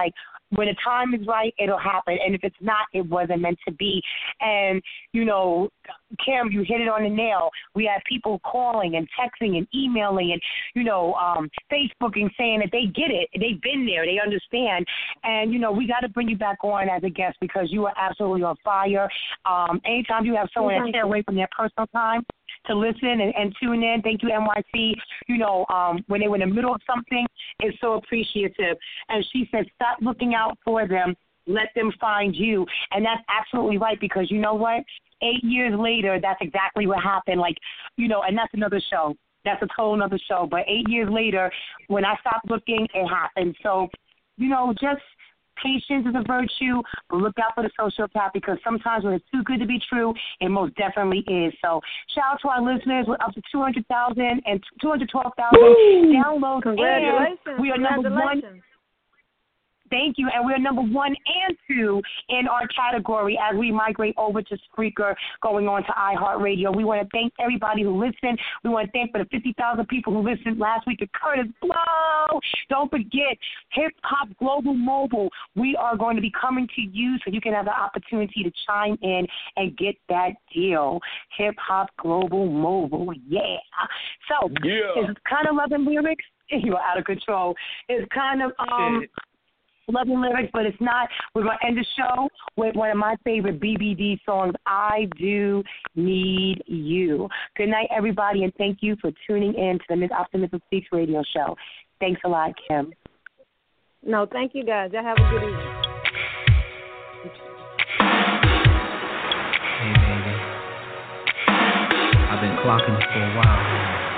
when the time is right, it'll happen. And if it's not, it wasn't meant to be. And, you know, Kim, you hit it on the nail. We have people calling and texting and emailing and, you know, Facebooking saying that they get it. They've been there. They understand. And, you know, we got to bring you back on as a guest because you are absolutely on fire. Anytime you have someone that can't away from their personal time to listen and tune in, thank you, NYC. You know, when they were in the middle of something, it's so appreciative. And she said, stop looking out for them. Let them find you. And that's absolutely right because you know what? 8 years later, that's exactly what happened. Like, you know, and that's another show. That's a whole other show. But 8 years later, when I stopped looking, it happened. So, you know, just patience is a virtue, but look out for the sociopath because sometimes when it's too good to be true, it most definitely is. So shout out to our listeners. We're up to 200,000 and 212,000 downloads. Congratulations. And we are number one. Thank you. And we're number 1 and 2 in our category as we migrate over to Spreaker, going on to iHeartRadio. We want to thank everybody who listened. We want to thank for the 50,000 people who listened last week to Curtis Blow. Don't forget, Hip Hop Global Mobile. We are going to be coming to you so you can have the opportunity to chime in and get that deal. Hip Hop Global Mobile. Yeah. So, it's kind of loving lyrics. You are out of control. It's kind of loving lyrics, but it's not. We're going to end the show with one of my favorite BBD songs, I Do Need You. Good night, everybody, and thank you for tuning in to the Ms. Optimism Speaks radio show. Thanks a lot, Kim. No, thank you, guys. Y'all have a good evening. Hey, baby. I've been clocking it for a while now.